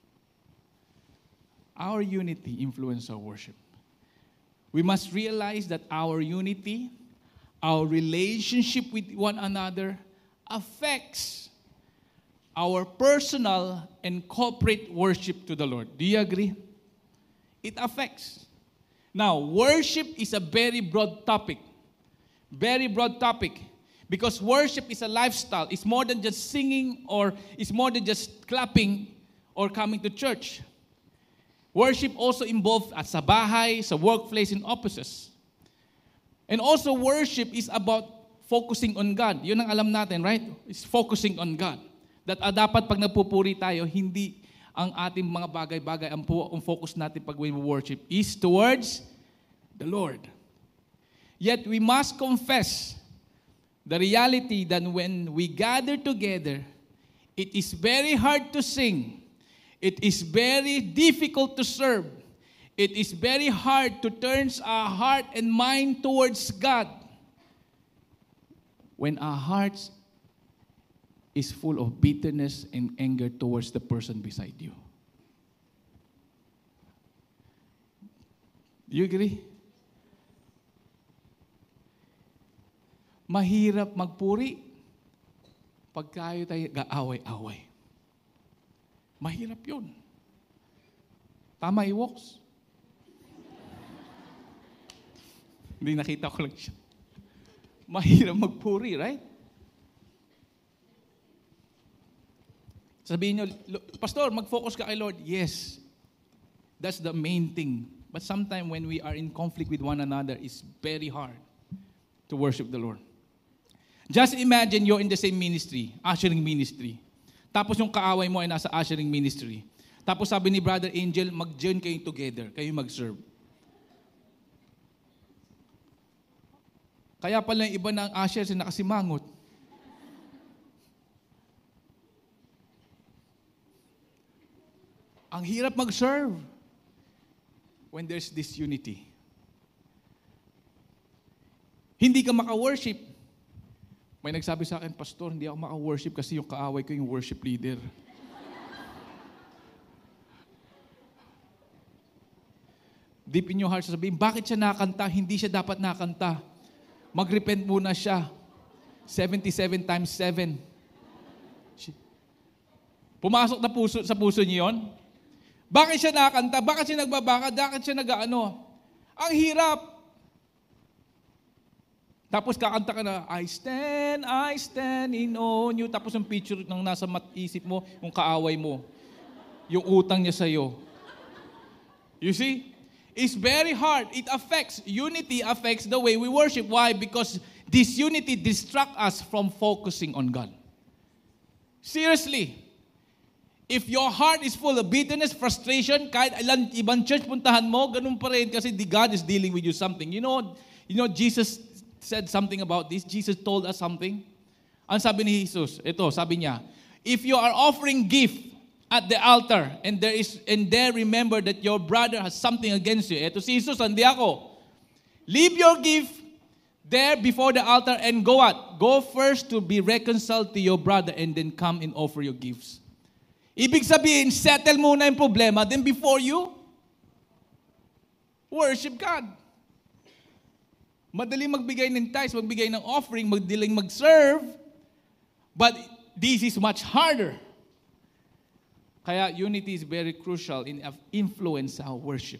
[SPEAKER 3] Our unity influence our worship. We must realize that our unity, our relationship with one another affects our personal and corporate worship to the Lord. Do you agree? It affects. Now, worship is a very broad topic. Very broad topic. Because worship is a lifestyle. It's more than just singing, or it's more than just clapping or coming to church. Worship also involves at sa bahay, sa workplace, in offices. And also worship is about focusing on God. Yun ang alam natin, right? It's focusing on God. That dapat pag nagpupuri tayo, hindi ang ating mga bagay-bagay, ang focus natin pag we worship is towards the Lord. Yet we must confess the reality that when we gather together, it is very hard to sing. It is very difficult to serve. It is very hard to turn our heart and mind towards God when our hearts is full of bitterness and anger towards the person beside you. Do you agree? Mahirap magpuri pag tayo gaaway-away. Mahirap yun. Tama, Iwoks? Hindi, nakita ko lang siya. Mahirap magpuri, right? Sabihin nyo, Pastor, mag-focus ka kay Lord. Yes, that's the main thing. But sometimes when we are in conflict with one another, it's very hard to worship the Lord. Just imagine you're in the same ministry, ushering ministry. Tapos yung kaaway mo ay nasa ushering ministry. Tapos sabi ni Brother Angel, mag-join kayo together, kayo mag-serve. Kaya pala yung iba ng ushers ay nakasimangot. Ang hirap mag-serve when there's this unity. Hindi ka maka-worship. May nagsabi sa akin, Pastor, hindi ako maka-worship kasi yung kaaway ko yung worship leader. Deep in your heart, sasabihin, bakit siya nakanta? Hindi siya dapat nakanta. Mag-repent muna siya. 77 times 7. Pumasok na sa puso niyo yun? Bakit siya nakanta? Bakit siya nagbabaka? Bakit siya nag-ano? Ang hirap. Tapos kakanta ka na, I stand in on you. Tapos yung picture ng nasa isip mo, yung kaaway mo. Yung utang niya sa'yo. You see? It's very hard. It affects, unity affects the way we worship. Why? Because this unity distracts us from focusing on God. Seriously. If your heart is full of bitterness, frustration, kahit ilang ibang church puntahan mo, ganun pa rin kasi God is dealing with you something. You know, Jesus said something about this. Jesus told us something. Ang sabi ni Jesus, ito, sabi niya, if you are offering gift at the altar and there remember that your brother has something against you. Ito si Jesus, hindi ako. Leave your gift there before the altar and go out. Go first to be reconciled to your brother and then come and offer your gifts. Ibig sabihin, settle muna yung problema, then before you worship God. Madaling magbigay ng tithes, magbigay ng offering, madaling mag-serve, but this is much harder. Kaya unity is very crucial in influence our worship.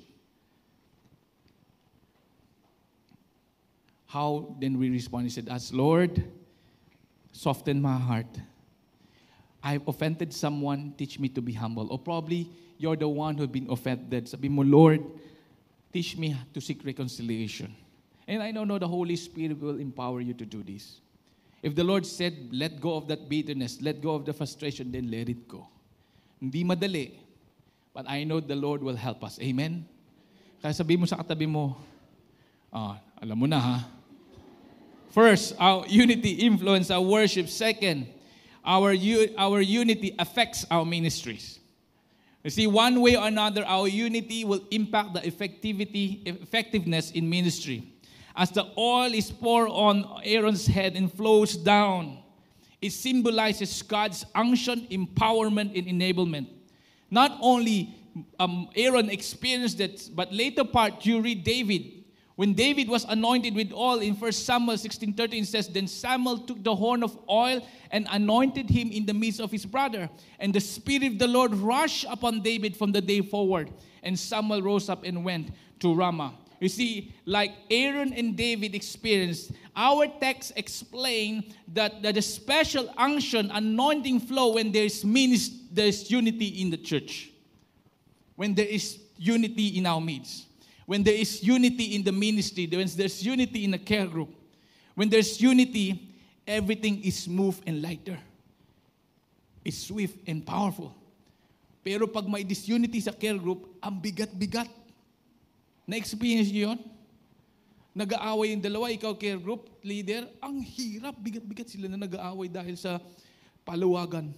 [SPEAKER 3] How then we respond? He said, as Lord, soften my heart. I've offended someone, teach me to be humble. Or probably you're the one who've been offended. Sabi mo, Lord, teach me to seek reconciliation. And I know the Holy Spirit will empower you to do this. If the Lord said, let go of that bitterness, let go of the frustration, then let it go. Hindi madali, but I know the Lord will help us. Amen? Kaya sabihin mo sa katabi mo, alam mo na ha. First, our unity influence our worship. Second, our unity affects our ministries. You see, one way or another, our unity will impact the effectiveness in ministry. As the oil is poured on Aaron's head and flows down, It symbolizes God's unction, empowerment, and enablement. Not only Aaron experienced it, but later part you read David. When David was anointed with oil in 1 Samuel 16:13 says, Then Samuel took the horn of oil and anointed him in the midst of his brother. And the Spirit of the Lord rushed upon David from the day forward. And Samuel rose up and went to Ramah. You see, like Aaron and David experienced, our text explain that the special unction, anointing flow when there's unity in the church. When there is unity in our midst. When there is unity in the ministry, when there's unity in the care group, when there's unity, everything is smooth and lighter. It's swift and powerful. Pero pag may disunity sa care group, ang bigat-bigat. Na-experience niyo yun? Nag-aaway yung dalawa, ikaw care group leader, ang hirap, bigat-bigat sila na nag-aaway dahil sa paluwagan.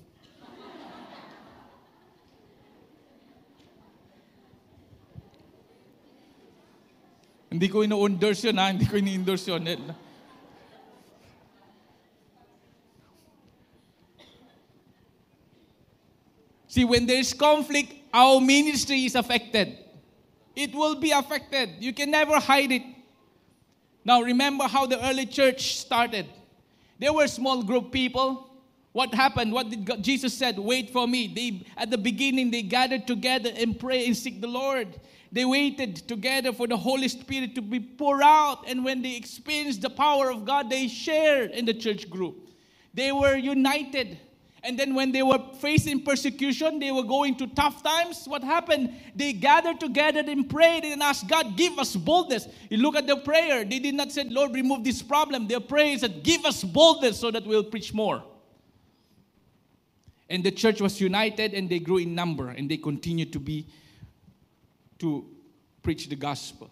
[SPEAKER 3] Hindi ko ino-endorse yun, ha? Hindi ko ini-endorse yun. See, when there's conflict, our ministry is affected. It will be affected. You can never hide it. Now, remember how the early church started. There were small group people. What happened? What did Jesus said? Wait for me. At the beginning, they gathered together and pray and seek the Lord. They waited together for the Holy Spirit to be poured out. And when they experienced the power of God, they shared in the church group. They were united. And then when they were facing persecution, they were going to tough times. What happened? They gathered together and prayed and asked God, give us boldness. You look at their prayer. They did not say, Lord, remove this problem. Their prayer said, give us boldness so that we'll preach more. And the church was united and they grew in number and they continued to preach the gospel.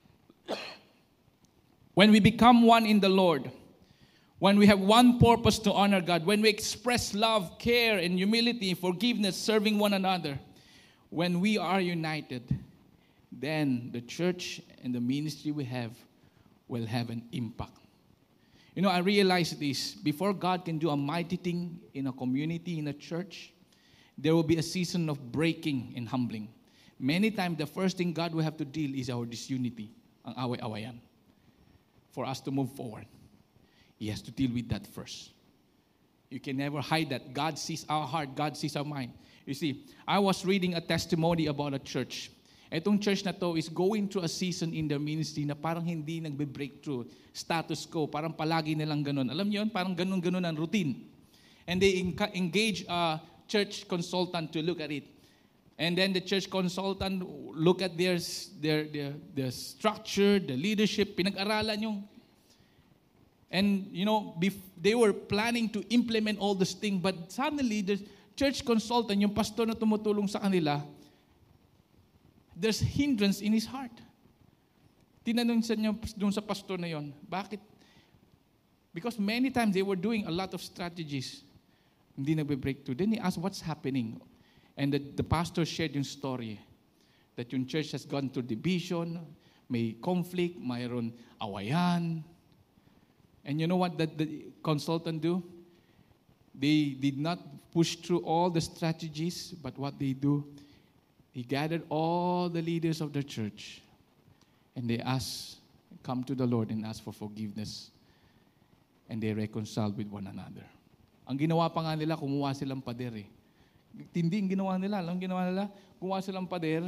[SPEAKER 3] When we become one in the Lord, when we have one purpose to honor God, when we express love, care, and humility, forgiveness, serving one another, when we are united, then the church and the ministry we have will have an impact. You know, I realize this. Before God can do a mighty thing in a community, in a church, there will be a season of breaking and humbling. Many times, the first thing God will have to deal is our disunity, ang away-awayan, for us to move forward. He has to deal with that first. You can never hide that. God sees our heart. God sees our mind. You see, I was reading a testimony about a church. Itong church na to is going through a season in their ministry na parang hindi nagbe-breakthrough. Status quo, parang palagi nilang ganun. Alam niyo yun? Parang ganun-ganun ang routine. And they engage a church consultant to look at it. And then the church consultant look at their structure, the leadership, pinag-aralan yung. And, you know, they were planning to implement all this thing, but suddenly the church consultant, yung pastor na tumutulong sa kanila, there's hindrance in his heart. Tinanong sa niya doon sa pastor na yon, bakit? Because many times they were doing a lot of strategies. Hindi nagbe-breakthrough. Then he asked, what's happening? And the pastor shared yung story that yung church has gone through division, may conflict, mayroon awayan. And you know what the consultant do? They did not push through all the strategies, but what they do, he gathered all the leaders of the church and they come to the Lord and ask for forgiveness. And they reconciled with one another. Ang ginawa pa nga nila, kumuha silang pader eh. Tindi ang ginawa nila. Alam ang ginawa nila? Kumuha silang pader.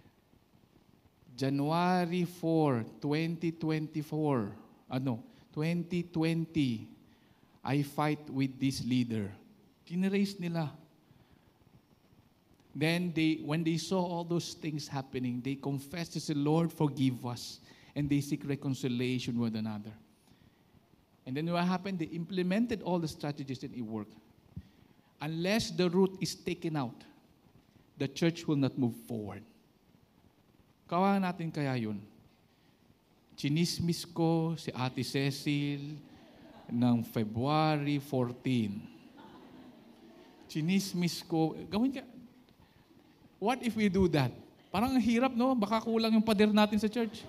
[SPEAKER 3] January 4, 2024. 2020, I fight with this leader. Tinerace nila. Then when they saw all those things happening, they confessed to say, Lord, forgive us. And they seek reconciliation with one another. And then what happened? They implemented all the strategies and it worked. Unless the root is taken out, the church will not move forward. Kawa natin kaya yun. Chinismis ko si Ate Cecil ng February 14. Chinismis ko. Gawin ka. What if we do that? Parang hirap, no? Baka kulang yung pader natin sa church.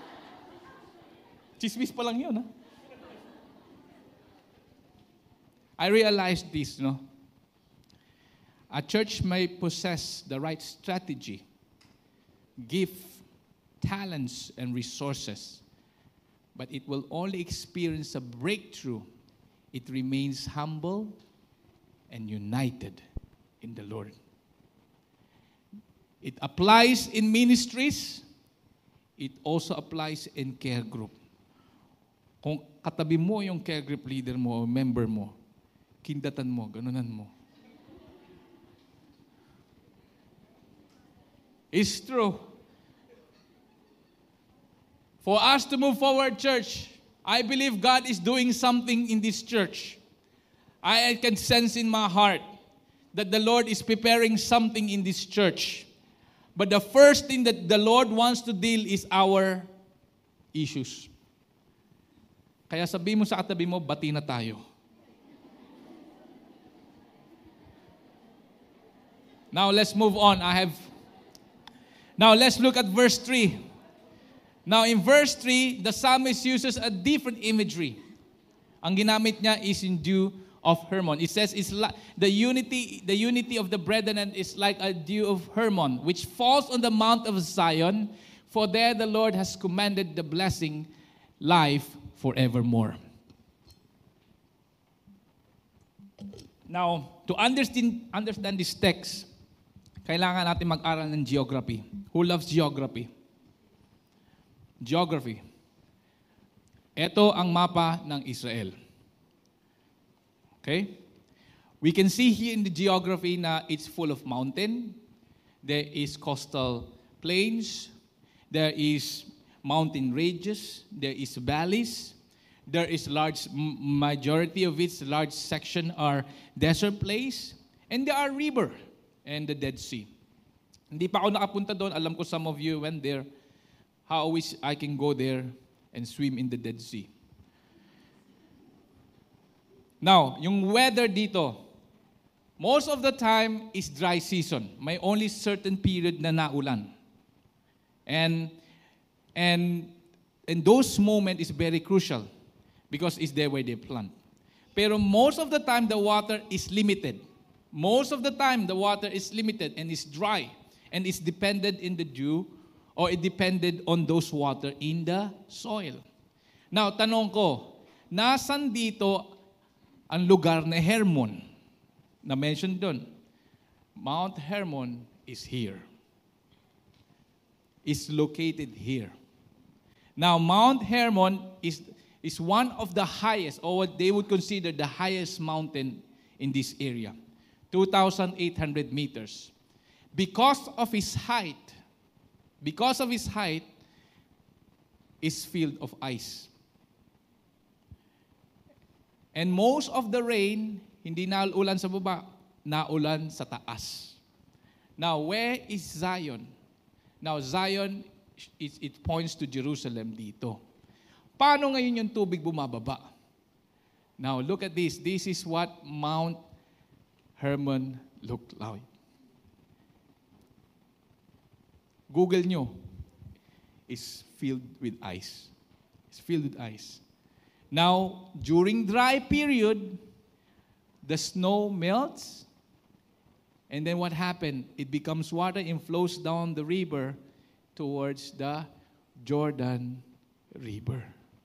[SPEAKER 3] Chismis pa lang yun, ha? I realized this, no? A church may possess the right strategy, gift, talents, and resources, but it will only experience a breakthrough. It remains humble and united in the Lord. It applies in ministries. It also applies in care group. Kung katabi mo yung care group leader mo o member mo, kindatan mo, ganunan mo. It's true. For us to move forward, church, I believe God is doing something in this church. I can sense in my heart that the Lord is preparing something in this church. But the first thing that the Lord wants to deal is our issues. Kaya sabi mo sa katabi mo, bati na tayo. Now let's move on. Now let's look at verse 3. Now in verse 3, the psalmist uses a different imagery. Ang ginamit niya is in dew of Hermon. It says it's like the unity of the brethren is like a dew of Hermon, which falls on the mount of Zion, for there the Lord has commanded the blessing, life forevermore. Now, to understand this text, kailangan natin mag-aral ng geography. Who loves geography? Geography. Ito ang mapa ng Israel. Okay? We can see here in the geography na it's full of mountain. There is coastal plains. There is mountain ranges. There is valleys. There is majority of its large section are desert place. And there are river and the Dead Sea. Hindi pa ako nakapunta doon. Alam ko some of you went there. How I wish I can go there and swim in the Dead Sea. Now, yung weather dito, most of the time is dry season. May only certain period na naulan. And those moments is very crucial because it's there where they plant. Pero most of the time, the water is limited. Most of the time, the water is limited and it's dry. And it's dependent in the dew or it depended on those water in the soil. Now, tanong ko, nasan dito ang lugar na Hermon? Na-mention doon. Mount Hermon is here. It's located here. Now, Mount Hermon is one of the highest, or what they would consider the highest mountain in this area. 2,800 meters. Because of its height, is filled of ice. And most of the rain, hindi naulan sa baba, naulan sa taas. Now, where is Zion? Now, Zion, it points to Jerusalem dito. Paano ngayon yung tubig bumababa? Now, look at this. This is what Mount Hermon looked like. Google nyo. It's filled with ice. It's filled with ice. Now, during dry period, the snow melts. And then what happened? It becomes water and flows down the river towards the Jordan River.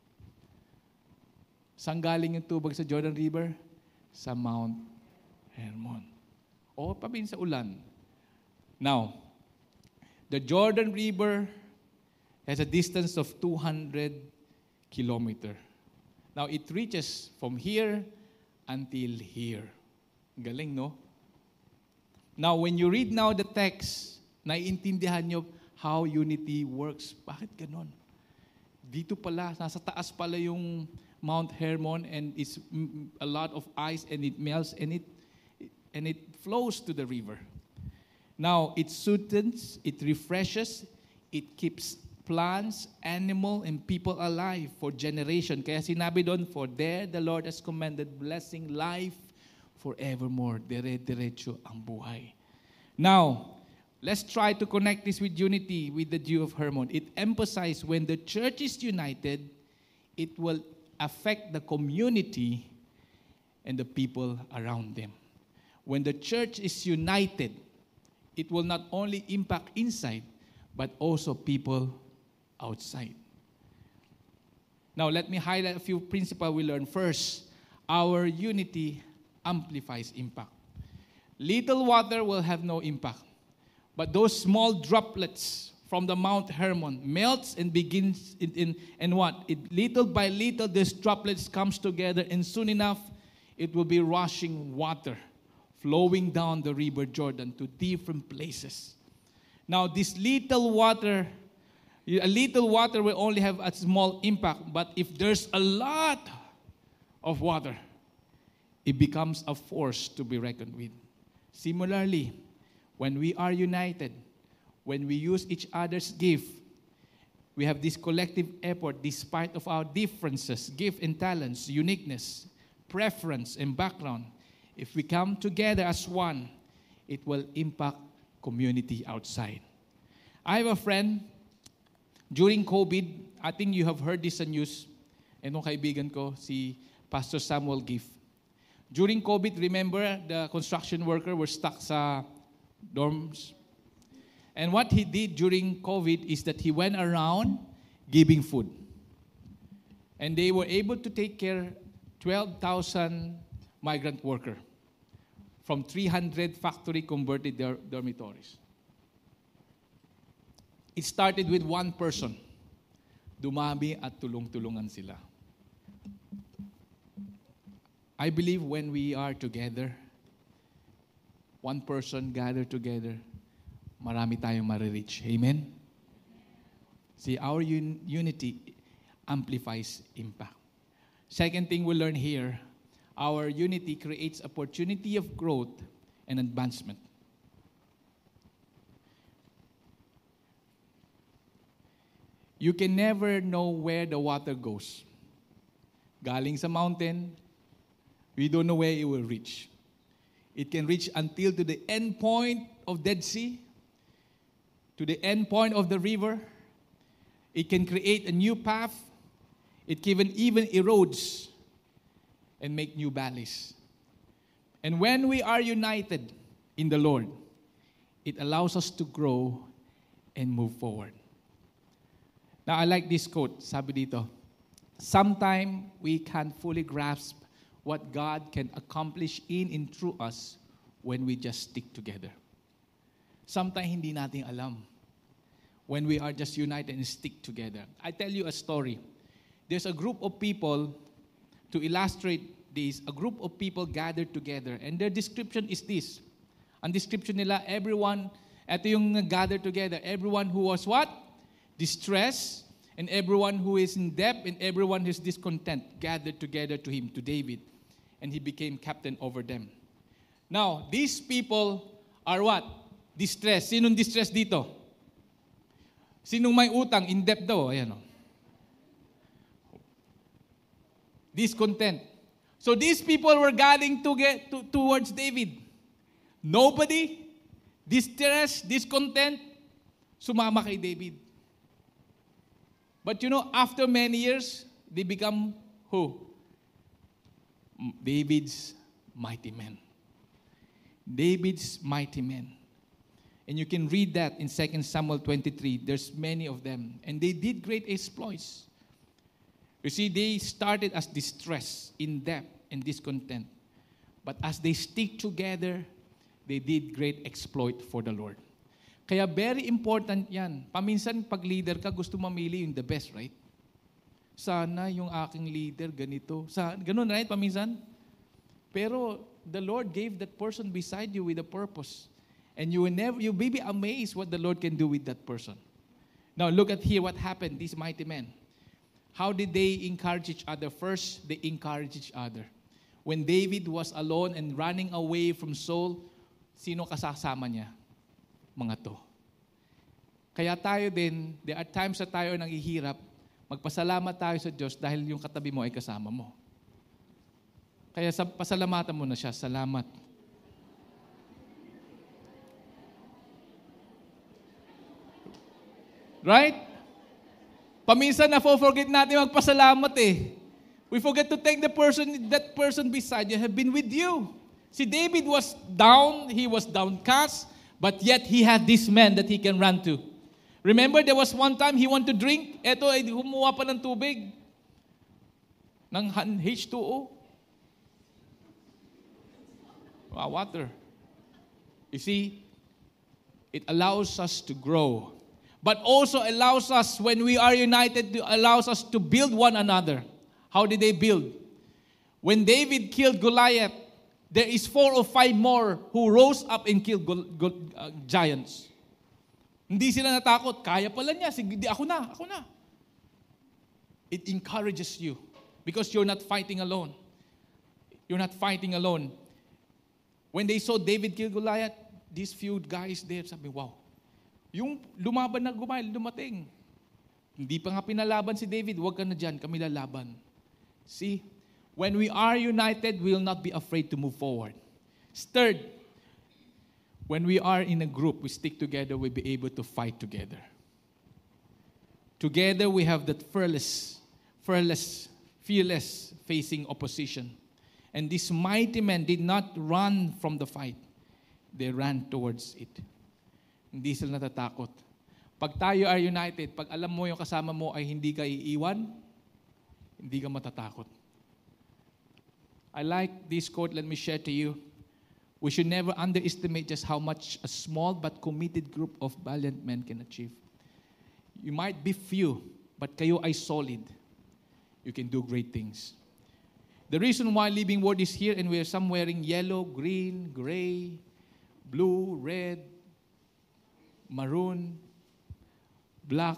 [SPEAKER 3] Saan galing yung tubig sa Jordan River? Sa Mount Hermon. O pabin sa ulan. Now, the Jordan River has a distance of 200 kilometers. Now, it reaches from here until here. Galing, no? Now, when you read now the text, naiintindihan nyo how unity works. Bakit ganon? Dito pala, nasa taas pala yung Mount Hermon and it's a lot of ice and it melts and it flows to the river. Now, it soothes, it refreshes, it keeps plants, animal, and people alive for generation. Kaya sinabi doon, for there the Lord has commanded blessing, life forevermore. Dire-diretso ang buhay. Now, let's try to connect this with unity, with the dew of Hermon. It emphasizes when the church is united, it will affect the community and the people around them. When the church is united, it will not only impact inside, but also people outside. Now, let me highlight a few principles we learned. First, our unity amplifies impact. Little water will have no impact, but those small droplets from the Mount Hermon melts and begins and what? Little by little, these droplets comes together, and soon enough, it will be rushing water, flowing down the river Jordan to different places. Now, this little water will only have a small impact, but if there's a lot of water, it becomes a force to be reckoned with. Similarly, when we are united, when we use each other's gift, we have this collective effort despite of our differences, gift and talents, uniqueness, preference, and background. If we come together as one, it will impact community outside. I have a friend, during COVID, I think you have heard this sa news, itong kaibigan ko, si Pastor Samuel Giff. During COVID, remember, the construction worker were stuck sa dorms. And what he did during COVID is that he went around giving food. And they were able to take care 12,000 migrant workers from 300 factory converted dormitories. It started with one person. Dumami at tulong-tulungan sila. I believe when we are together, one person gathered together, marami tayong marireach. Amen? See, our unity amplifies impact. Second thing we learn here, our unity creates opportunity of growth and advancement. You can never know where the water goes. Galing sa mountain, we don't know where it will reach. It can reach until to the end point of Dead Sea, to the end point of the river. It can create a new path. It can even erodes and make new valleys. And when we are united in the Lord, it allows us to grow and move forward. Now, I like this quote. Sabi dito, sometimes we can't fully grasp what God can accomplish in and through us when we just stick together. Sometimes hindi natin alam when we are just united and stick together. I tell you a story. There's a group of people, to illustrate this, a group of people gathered together, and their description is this. Ang description nila, everyone, ito yung gathered together, everyone who was what? Distressed, and everyone who is in debt, and everyone who is discontent, gathered together to him, to David, and he became captain over them. Now, these people are what? Distressed. Sinong distressed dito? Sinong may utang? In debt daw. Ayan o. Discontent. So these people were gathering towards David. Nobody, distressed, discontent, sumama kay David. But you know, after many years, they become who? David's mighty men. David's mighty men. And you can read that in 2 Samuel 23. There's many of them. And they did great exploits. You see, they started as distressed, in debt, and discontent. But as they stick together, they did great exploit for the Lord. Kaya very important yan. Paminsan, pag leader ka, gusto mamili yung the best, right? Sana yung aking leader ganito. Ganun, right? Paminsan. Pero the Lord gave that person beside you with a purpose. And you will be amazed what the Lord can do with that person. Now, look at here what happened, these mighty men. How did they encourage each other? First, they encouraged each other. When David was alone and running away from Saul, sino kasama niya? Mga to. Kaya tayo din, there are times na tayo nanghihirap, magpasalamat tayo sa Diyos dahil yung katabi mo ay kasama mo. Kaya pasalamatan mo na siya. Salamat. Right? Paminsan na-forget natin magpasalamat eh. We forget to thank that person beside you have been with you. See, David was down, he was downcast, but yet he had this man that he can run to. Remember, there was one time he wanted to drink. Eto, ay humuha pa ng tubig. Ng H2O. Water. You see, it allows us to grow. But also allows us, when we are united, allows us to build one another. How did they build? When David killed Goliath, there is 4 or 5 more who rose up and killed giants. Hindi sila natakot. Kaya pala niya. Sige, ako na. It encourages you because you're not fighting alone. You're not fighting alone. When they saw David kill Goliath, these few guys there, sabi, wow. Yung lumaban na dumating. Hindi pa nga pinalaban si David, huwag ka na dyan, kami lalaban. See, when we are united, we will not be afraid to move forward. Third, when we are in a group, we stick together, we'll be able to fight together. Together, we have that fearless facing opposition. And these mighty men did not run from the fight. They ran towards it. Hindi sila natatakot. Pag tayo are united, pag alam mo yung kasama mo ay hindi ka iiwan, hindi ka matatakot. I like this quote, let me share to you. We should never underestimate just how much a small but committed group of valiant men can achieve. You might be few, but kayo ay solid. You can do great things. The reason why Living Word is here and we are some wearing yellow, green, gray, blue, red, maroon, black.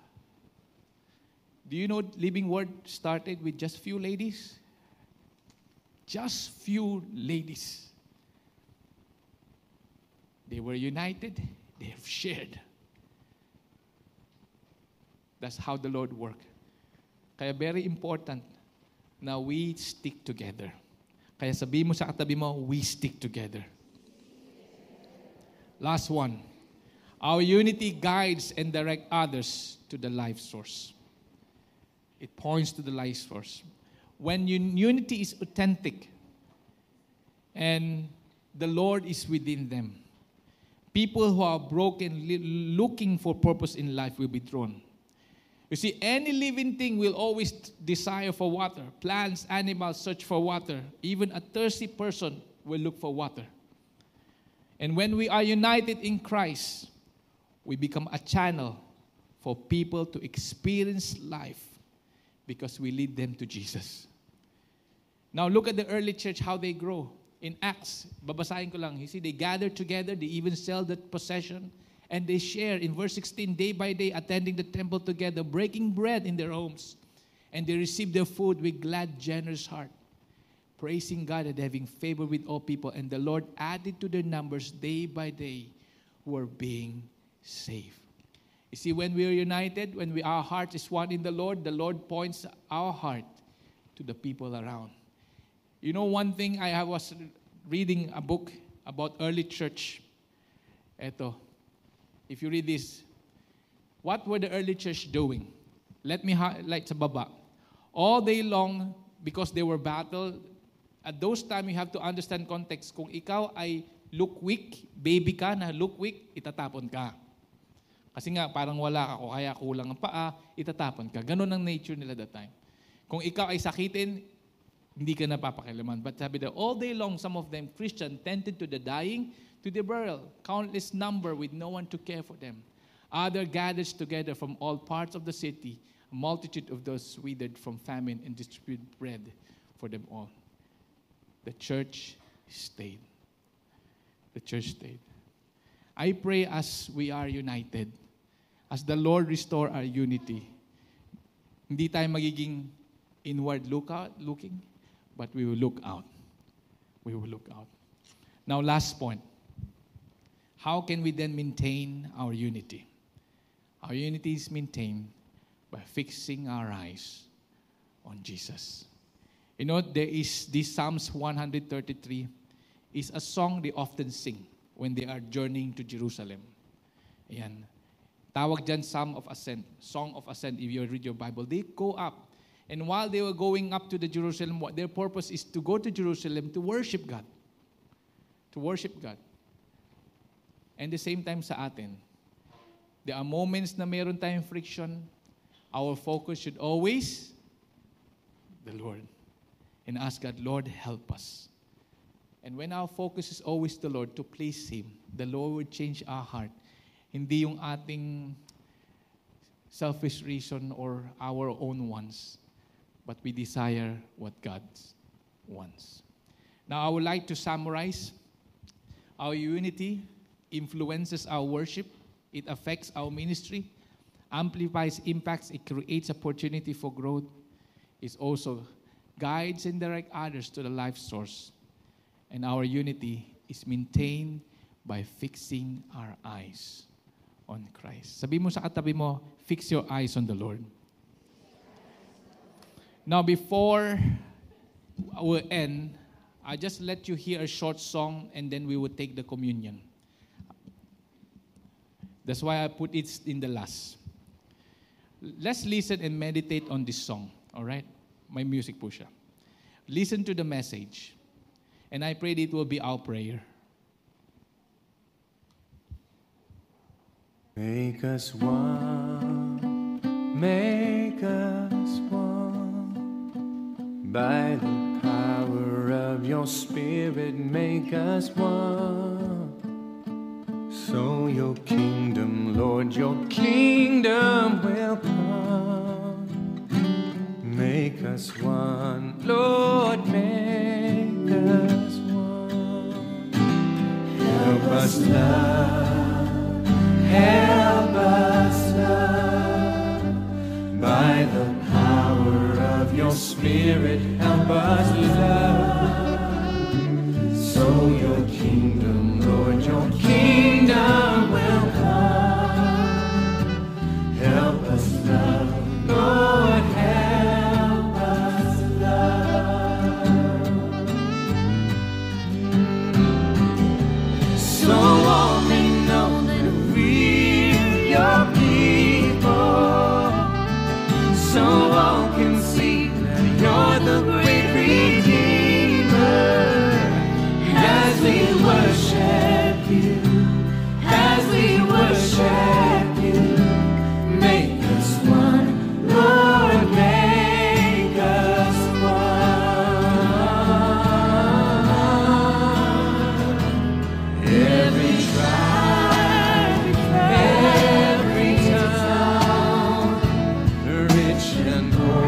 [SPEAKER 3] Do you know Living Word started with just few ladies? Just few ladies. They were united. They have shared. That's how the Lord worked. Kaya very important na we stick together. Kaya sabihin mo sa katabi mo, we stick together. Last one. Our unity guides and directs others to the life source. It points to the life source. When unity is authentic and the Lord is within them, people who are broken, looking for purpose in life will be drawn. You see, any living thing will always desire for water. Plants, animals search for water. Even a thirsty person will look for water. And when we are united in Christ, we become a channel for people to experience life because we lead them to Jesus. Now look at the early church, how they grow. In Acts, babasahin ko lang, you see, they gathered together, they even sell that possession, and they share, in verse 16, day by day, attending the temple together, breaking bread in their homes. And they received their food with glad, generous heart, praising God and having favor with all people. And the Lord added to their numbers day by day who were being saved. You see, when we are united, when our heart is one in the Lord points our heart to the people around. You know, one thing, I was reading a book about early church. Eto. If you read this, what were the early church doing? Let me highlight sa baba. All day long, because they were battled, at those times you have to understand context. Kung ikaw ay look weak, baby ka na look weak, itatapon ka. Kasi nga, parang wala ka, o kaya kulang ang paa, itatapon ka. Ganon ang nature nila that time. Kung ikaw ay sakitin, hindi ka napapakilaman. But sabi daw, all day long, some of them, Christian, tended to the dying, to the burial, countless number with no one to care for them. Other gathered together from all parts of the city, a multitude of those withered from famine and distributed bread for them all. The church stayed. The church stayed. I pray as we are united, as the Lord restore our unity, hindi tayo magiging inward looking, but we will look out. We will look out. Now, last point. How can we then maintain our unity? Our unity is maintained by fixing our eyes on Jesus. You know, there is this Psalms 133 is a song they often sing when they are journeying to Jerusalem. Ayan. Tawag dyan Psalm of Ascent, Song of Ascent, if you read your Bible. They go up And while they were going up to the Jerusalem, their purpose is to go to Jerusalem to worship God. To worship God. And the same time sa atin, there are moments na meron tayong friction. Our focus should always the Lord. And ask God, Lord, help us. And when our focus is always the Lord, to please Him, the Lord will change our heart. Hindi yung ating selfish reason or our own wants, but we desire what God wants. Now, I would like to summarize. Our unity influences our worship. It affects our ministry, amplifies impacts. It creates opportunity for growth. It also guides and directs others to the life source. And our unity is maintained by fixing our eyes on Christ. Sabi mo sa katabi mo, fix your eyes on the Lord. Now, before we end, I just let you hear a short song and then we will take the communion. That's why I put it in the last. Let's listen and meditate on this song, all right? May music po siya. Listen to the message. And I pray it will be our prayer.
[SPEAKER 5] Make us one, make us one. By the power of your Spirit, make us one. So your kingdom, Lord, your kingdom will come. Make us one, Lord, make us one. Help us love, help us love. By the power of your Spirit, help us love. So your kingdom, Lord, your kingdom will come. Help us love, Lord, help us love. So all may know that we're your people. So all can see that you're the great Redeemer. As we worship you, as we worship you, make us one, Lord, make us one. Every tribe, every tongue, rich and poor,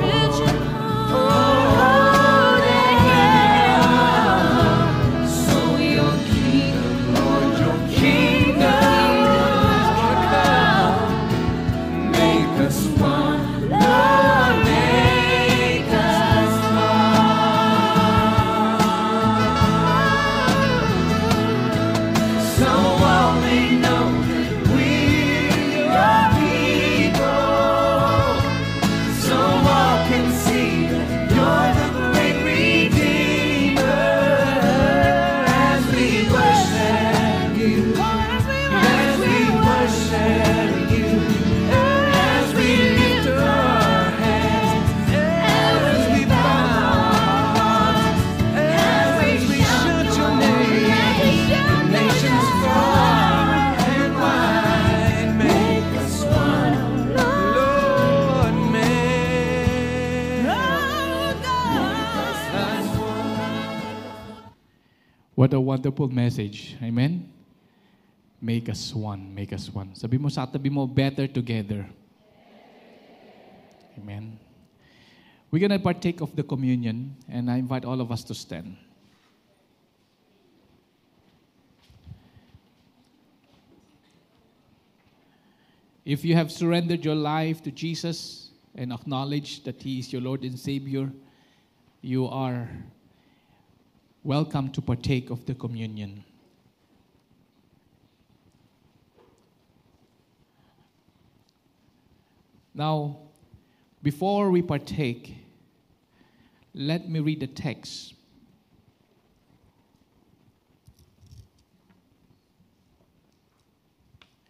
[SPEAKER 5] so your kingdom, Lord, your kingdom will come. Make us one, Lord, make us one. So all may know that we're your people. So all can see that you're the great Redeemer. As we worship you, as we worship you, as we lift our hands, as we bow our hearts, as we shout your name, nations far and wide, make us one, Lord, make us one.
[SPEAKER 3] What a wonderful message. Amen? Make us one. Make us one. Sabi mo sa tabi mo, better together. Amen. We're going to partake of the communion, and I invite all of us to stand. If you have surrendered your life to Jesus and acknowledged that He is your Lord and Savior, you are welcome to partake of the communion. Now, before we partake, let me read the text.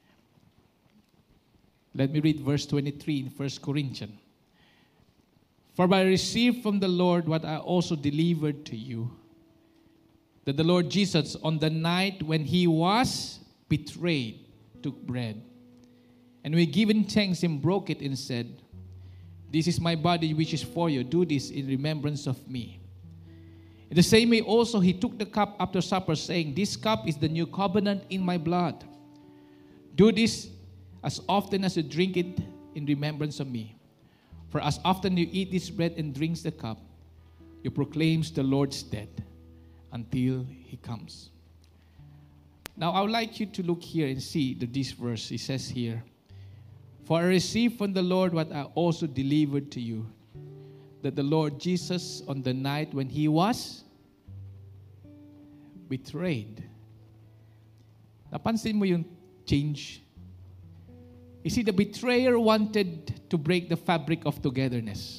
[SPEAKER 3] Let me read verse 23 in 1 Corinthians. For I received from the Lord what I also delivered to you, that the Lord Jesus, on the night when he was betrayed, took bread. And when given thanks, and broke it and said, "This is my body which is for you. Do this in remembrance of me." In the same way also he took the cup after supper, saying, "This cup is the new covenant in my blood. Do this as often as you drink it in remembrance of me. For as often you eat this bread and drink the cup, you proclaim the Lord's death until he comes." Now I would like you to look here and see this verse. It says here, "For I received from the Lord what I also delivered to you, that the Lord Jesus, on the night when he was betrayed." Napansin mo yung change? You see, the betrayer wanted to break the fabric of togetherness.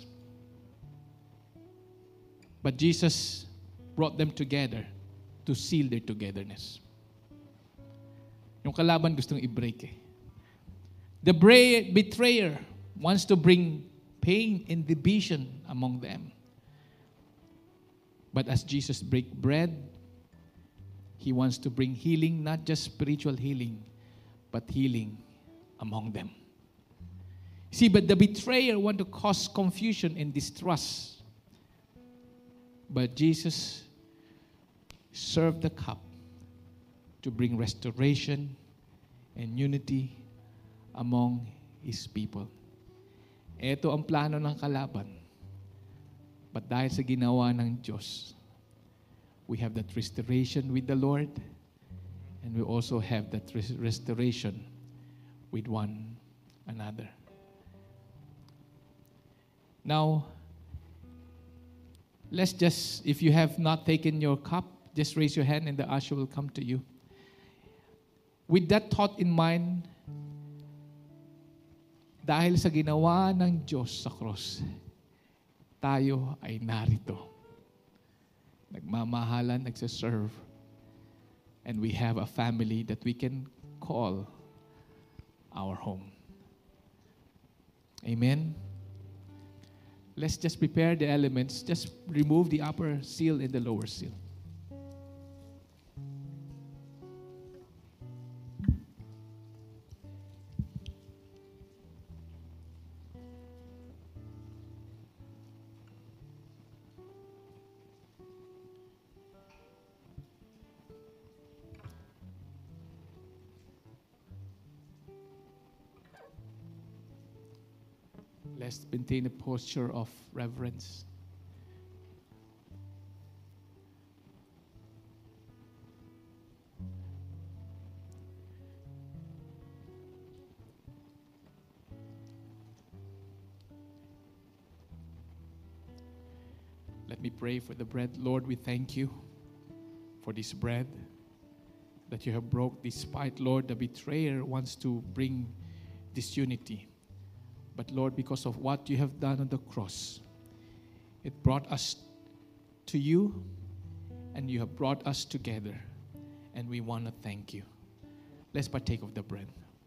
[SPEAKER 3] But Jesus brought them together to seal their togetherness. Yung kalaban gustong i-break eh. The betrayer wants to bring pain and division among them. But as Jesus break bread, he wants to bring healing, not just spiritual healing, but healing among them. See, but the betrayer want to cause confusion and distrust. But Jesus served the cup to bring restoration and unity among His people. Ito ang plano ng kalaban. But dahil sa ginawa ng Diyos, we have that restoration with the Lord, and we also have that restoration with one another. Now, let's just, if you have not taken your cup, just raise your hand and the usher will come to you. With that thought in mind, dahil sa ginawa ng Diyos sa cross, tayo ay narito. Nagmamahalan, nagsiserve, and we have a family that we can call our home. Amen? Let's just prepare the elements. Just remove the upper seal and the lower seal. Let's maintain a posture of reverence. Let me pray for the bread. Lord, we thank you for this bread that you have broke, despite, Lord, the betrayer wants to bring disunity. But Lord, because of what you have done on the cross, it brought us to you, and you have brought us together, and we want to thank you. Let's partake of the bread.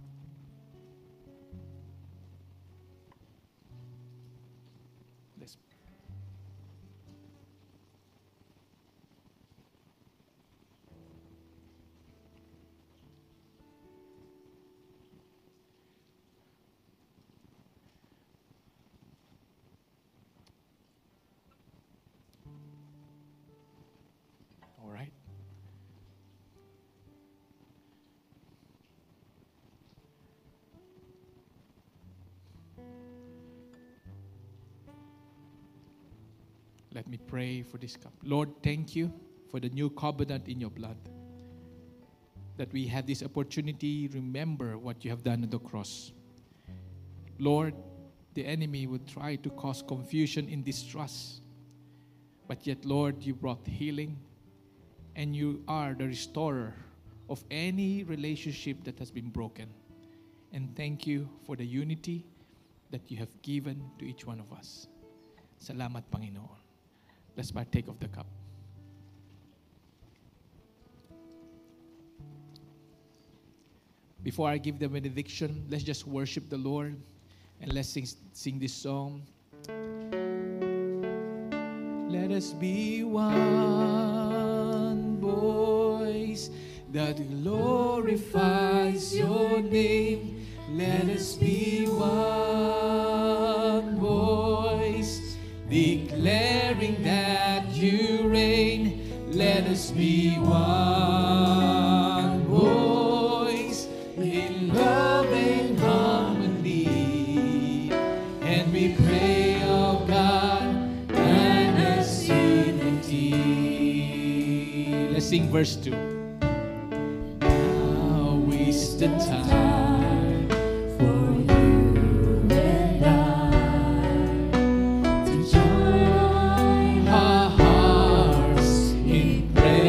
[SPEAKER 3] Let's all right. Let me pray for this cup. Lord, thank you for the new covenant in your blood. That we have this opportunity, remember what you have done on the cross. Lord, the enemy would try to cause confusion and distrust. But yet, Lord, you brought healing, and you are the restorer of any relationship that has been broken. And thank you for the unity that you have given to each one of us. Salamat, Panginoon. Let's partake of the cup. Before I give the benediction, let's just worship the Lord, and let's sing this song. Let us be one voice that glorifies your name. Let us be one voice declaring that you reign. Let us be one voice in love and harmony. And we pray, oh God, and us unity. Let's sing verse 2. Now is the time for you and I to join our hearts in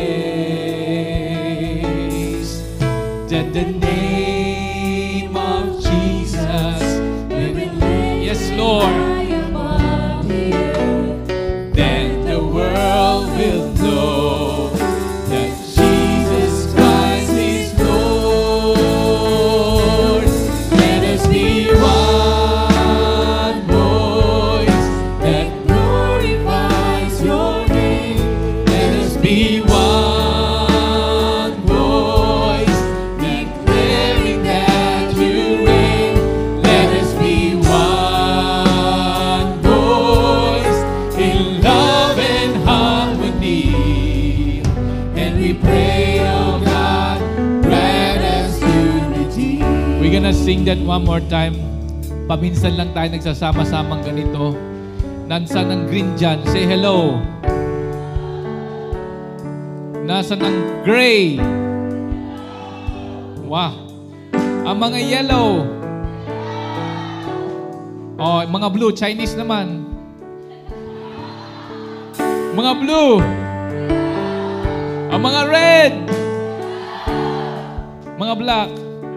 [SPEAKER 3] praise, that the name of Jesus will be laid, yes, Lord, above the earth. Then the world will know that Jesus Christ is Lord. Let us be one voice that glorifies your name. Let us be one voice declaring that you reign. Let us be one voice in love and harmony. And we pray, oh God, grant us unity. We're gonna sing that one more time. Paminsan lang tayo nagsasama-samang ganito. Nansan ang green dyan? Say hello. Nasaan ang gray? Wow. Ang mga yellow. Oh, mga blue, Chinese naman. Mga blue. Ang mga red. Mga black.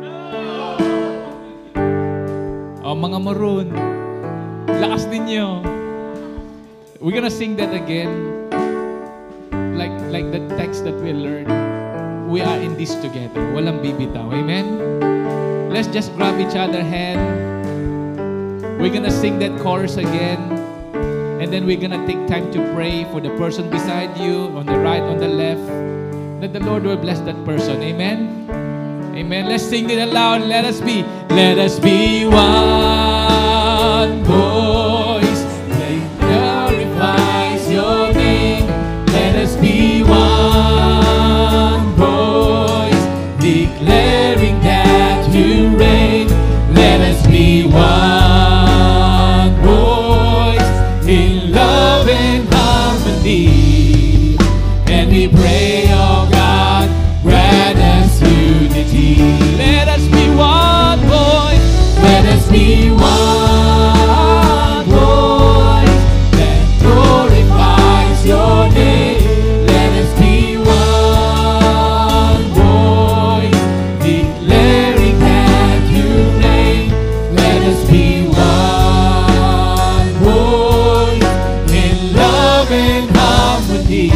[SPEAKER 3] Oh, mga maroon. Lakas ninyo. We're gonna sing that again. Like the text that we learned. We are in this together. Walang bibitaw. Amen? Let's just grab each other hand. We're gonna sing that chorus again. And then we're gonna take time to pray for the person beside you, on the right, on the left. That the Lord will bless that person. Amen? Amen. Let's sing it aloud. Let us be one voice that glorifies your name. Let us be one voice declaring that you reign. Let us be one voice in love and harmony. And we pray, oh God, grant us unity. Let us be one voice. Let us be one voice that glorifies your name. Let us be one voice declaring that you reign. Let us be one voice in love and harmony.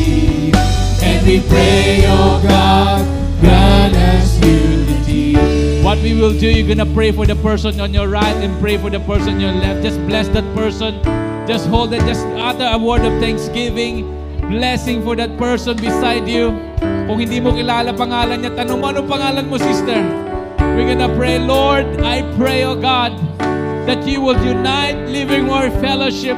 [SPEAKER 3] And we pray, oh God, grant us unity. What we will do, you're gonna pray for the person on your right and pray for the person on your left. Just bless that person. Just hold it. Just utter a word of thanksgiving, blessing for that person beside you. Kung hindi mo kilala pangalan niya, tanong mo, anong pangalan mo, sister? We're gonna pray, Lord, I pray, oh God, that you will unite Living Word Fellowship.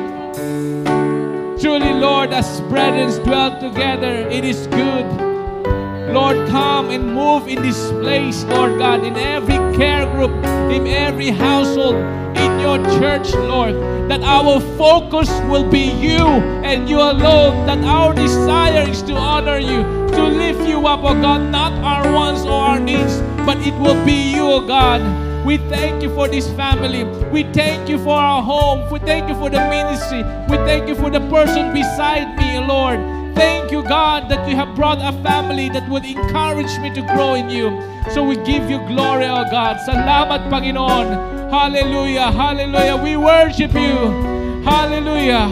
[SPEAKER 3] Truly, Lord, as brethren dwell together, it is good. Lord, come and move in this place, Lord God, in every care group, in every household, in your church, Lord, that our focus will be you and you alone, that our desire is to honor you, to lift you up, oh God, not our wants or our needs, but it will be you, oh God. We thank you for this family. We thank you for our home. We thank you for the ministry. We thank you for the person beside me, Lord. Thank you, God, that you have brought a family that would encourage me to grow in you. So we give you glory, oh God. Salamat, Panginoon. Hallelujah, hallelujah. We worship you. Hallelujah.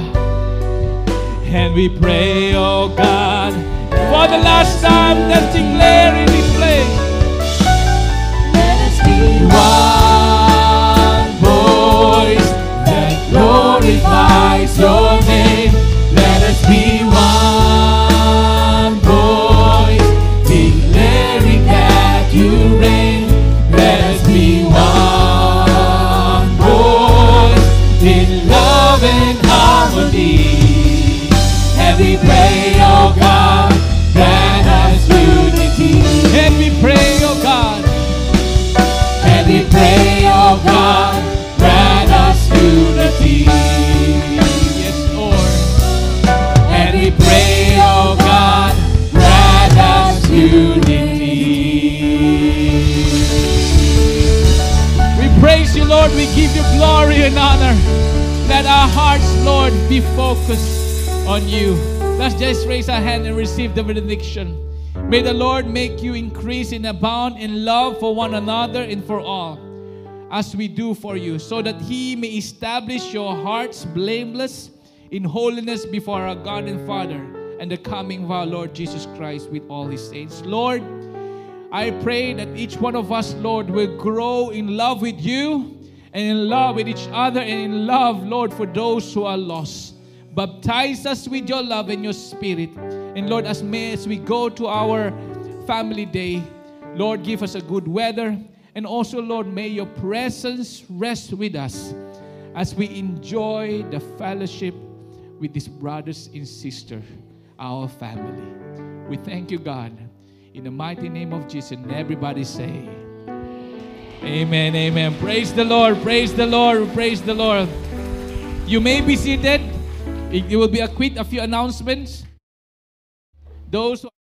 [SPEAKER 3] And we pray, oh God, for the last time, let's declare in this place. Let us be one voice that glorifies your name. Let us be unity. We praise you, Lord. We give you glory and honor. Let our hearts, Lord, be focused on you. Let's just raise our hand and receive the benediction. May the Lord make you increase and abound in love for one another and for all, as we do for you, so that He may establish your hearts blameless in holiness before our God and Father and the coming of our Lord Jesus Christ with all His saints. Lord, I pray that each one of us, Lord, will grow in love with you and in love with each other and in love, Lord, for those who are lost. Baptize us with your love and your spirit. And Lord, as we go to our family day, Lord, give us a good weather. And also, Lord, may your presence rest with us as we enjoy the fellowship with these brothers and sisters, our family. We thank you, God, in the mighty name of Jesus. And everybody say, amen, amen. Praise the Lord, praise the Lord, praise the Lord. You may be seated. It will be a few announcements. Those who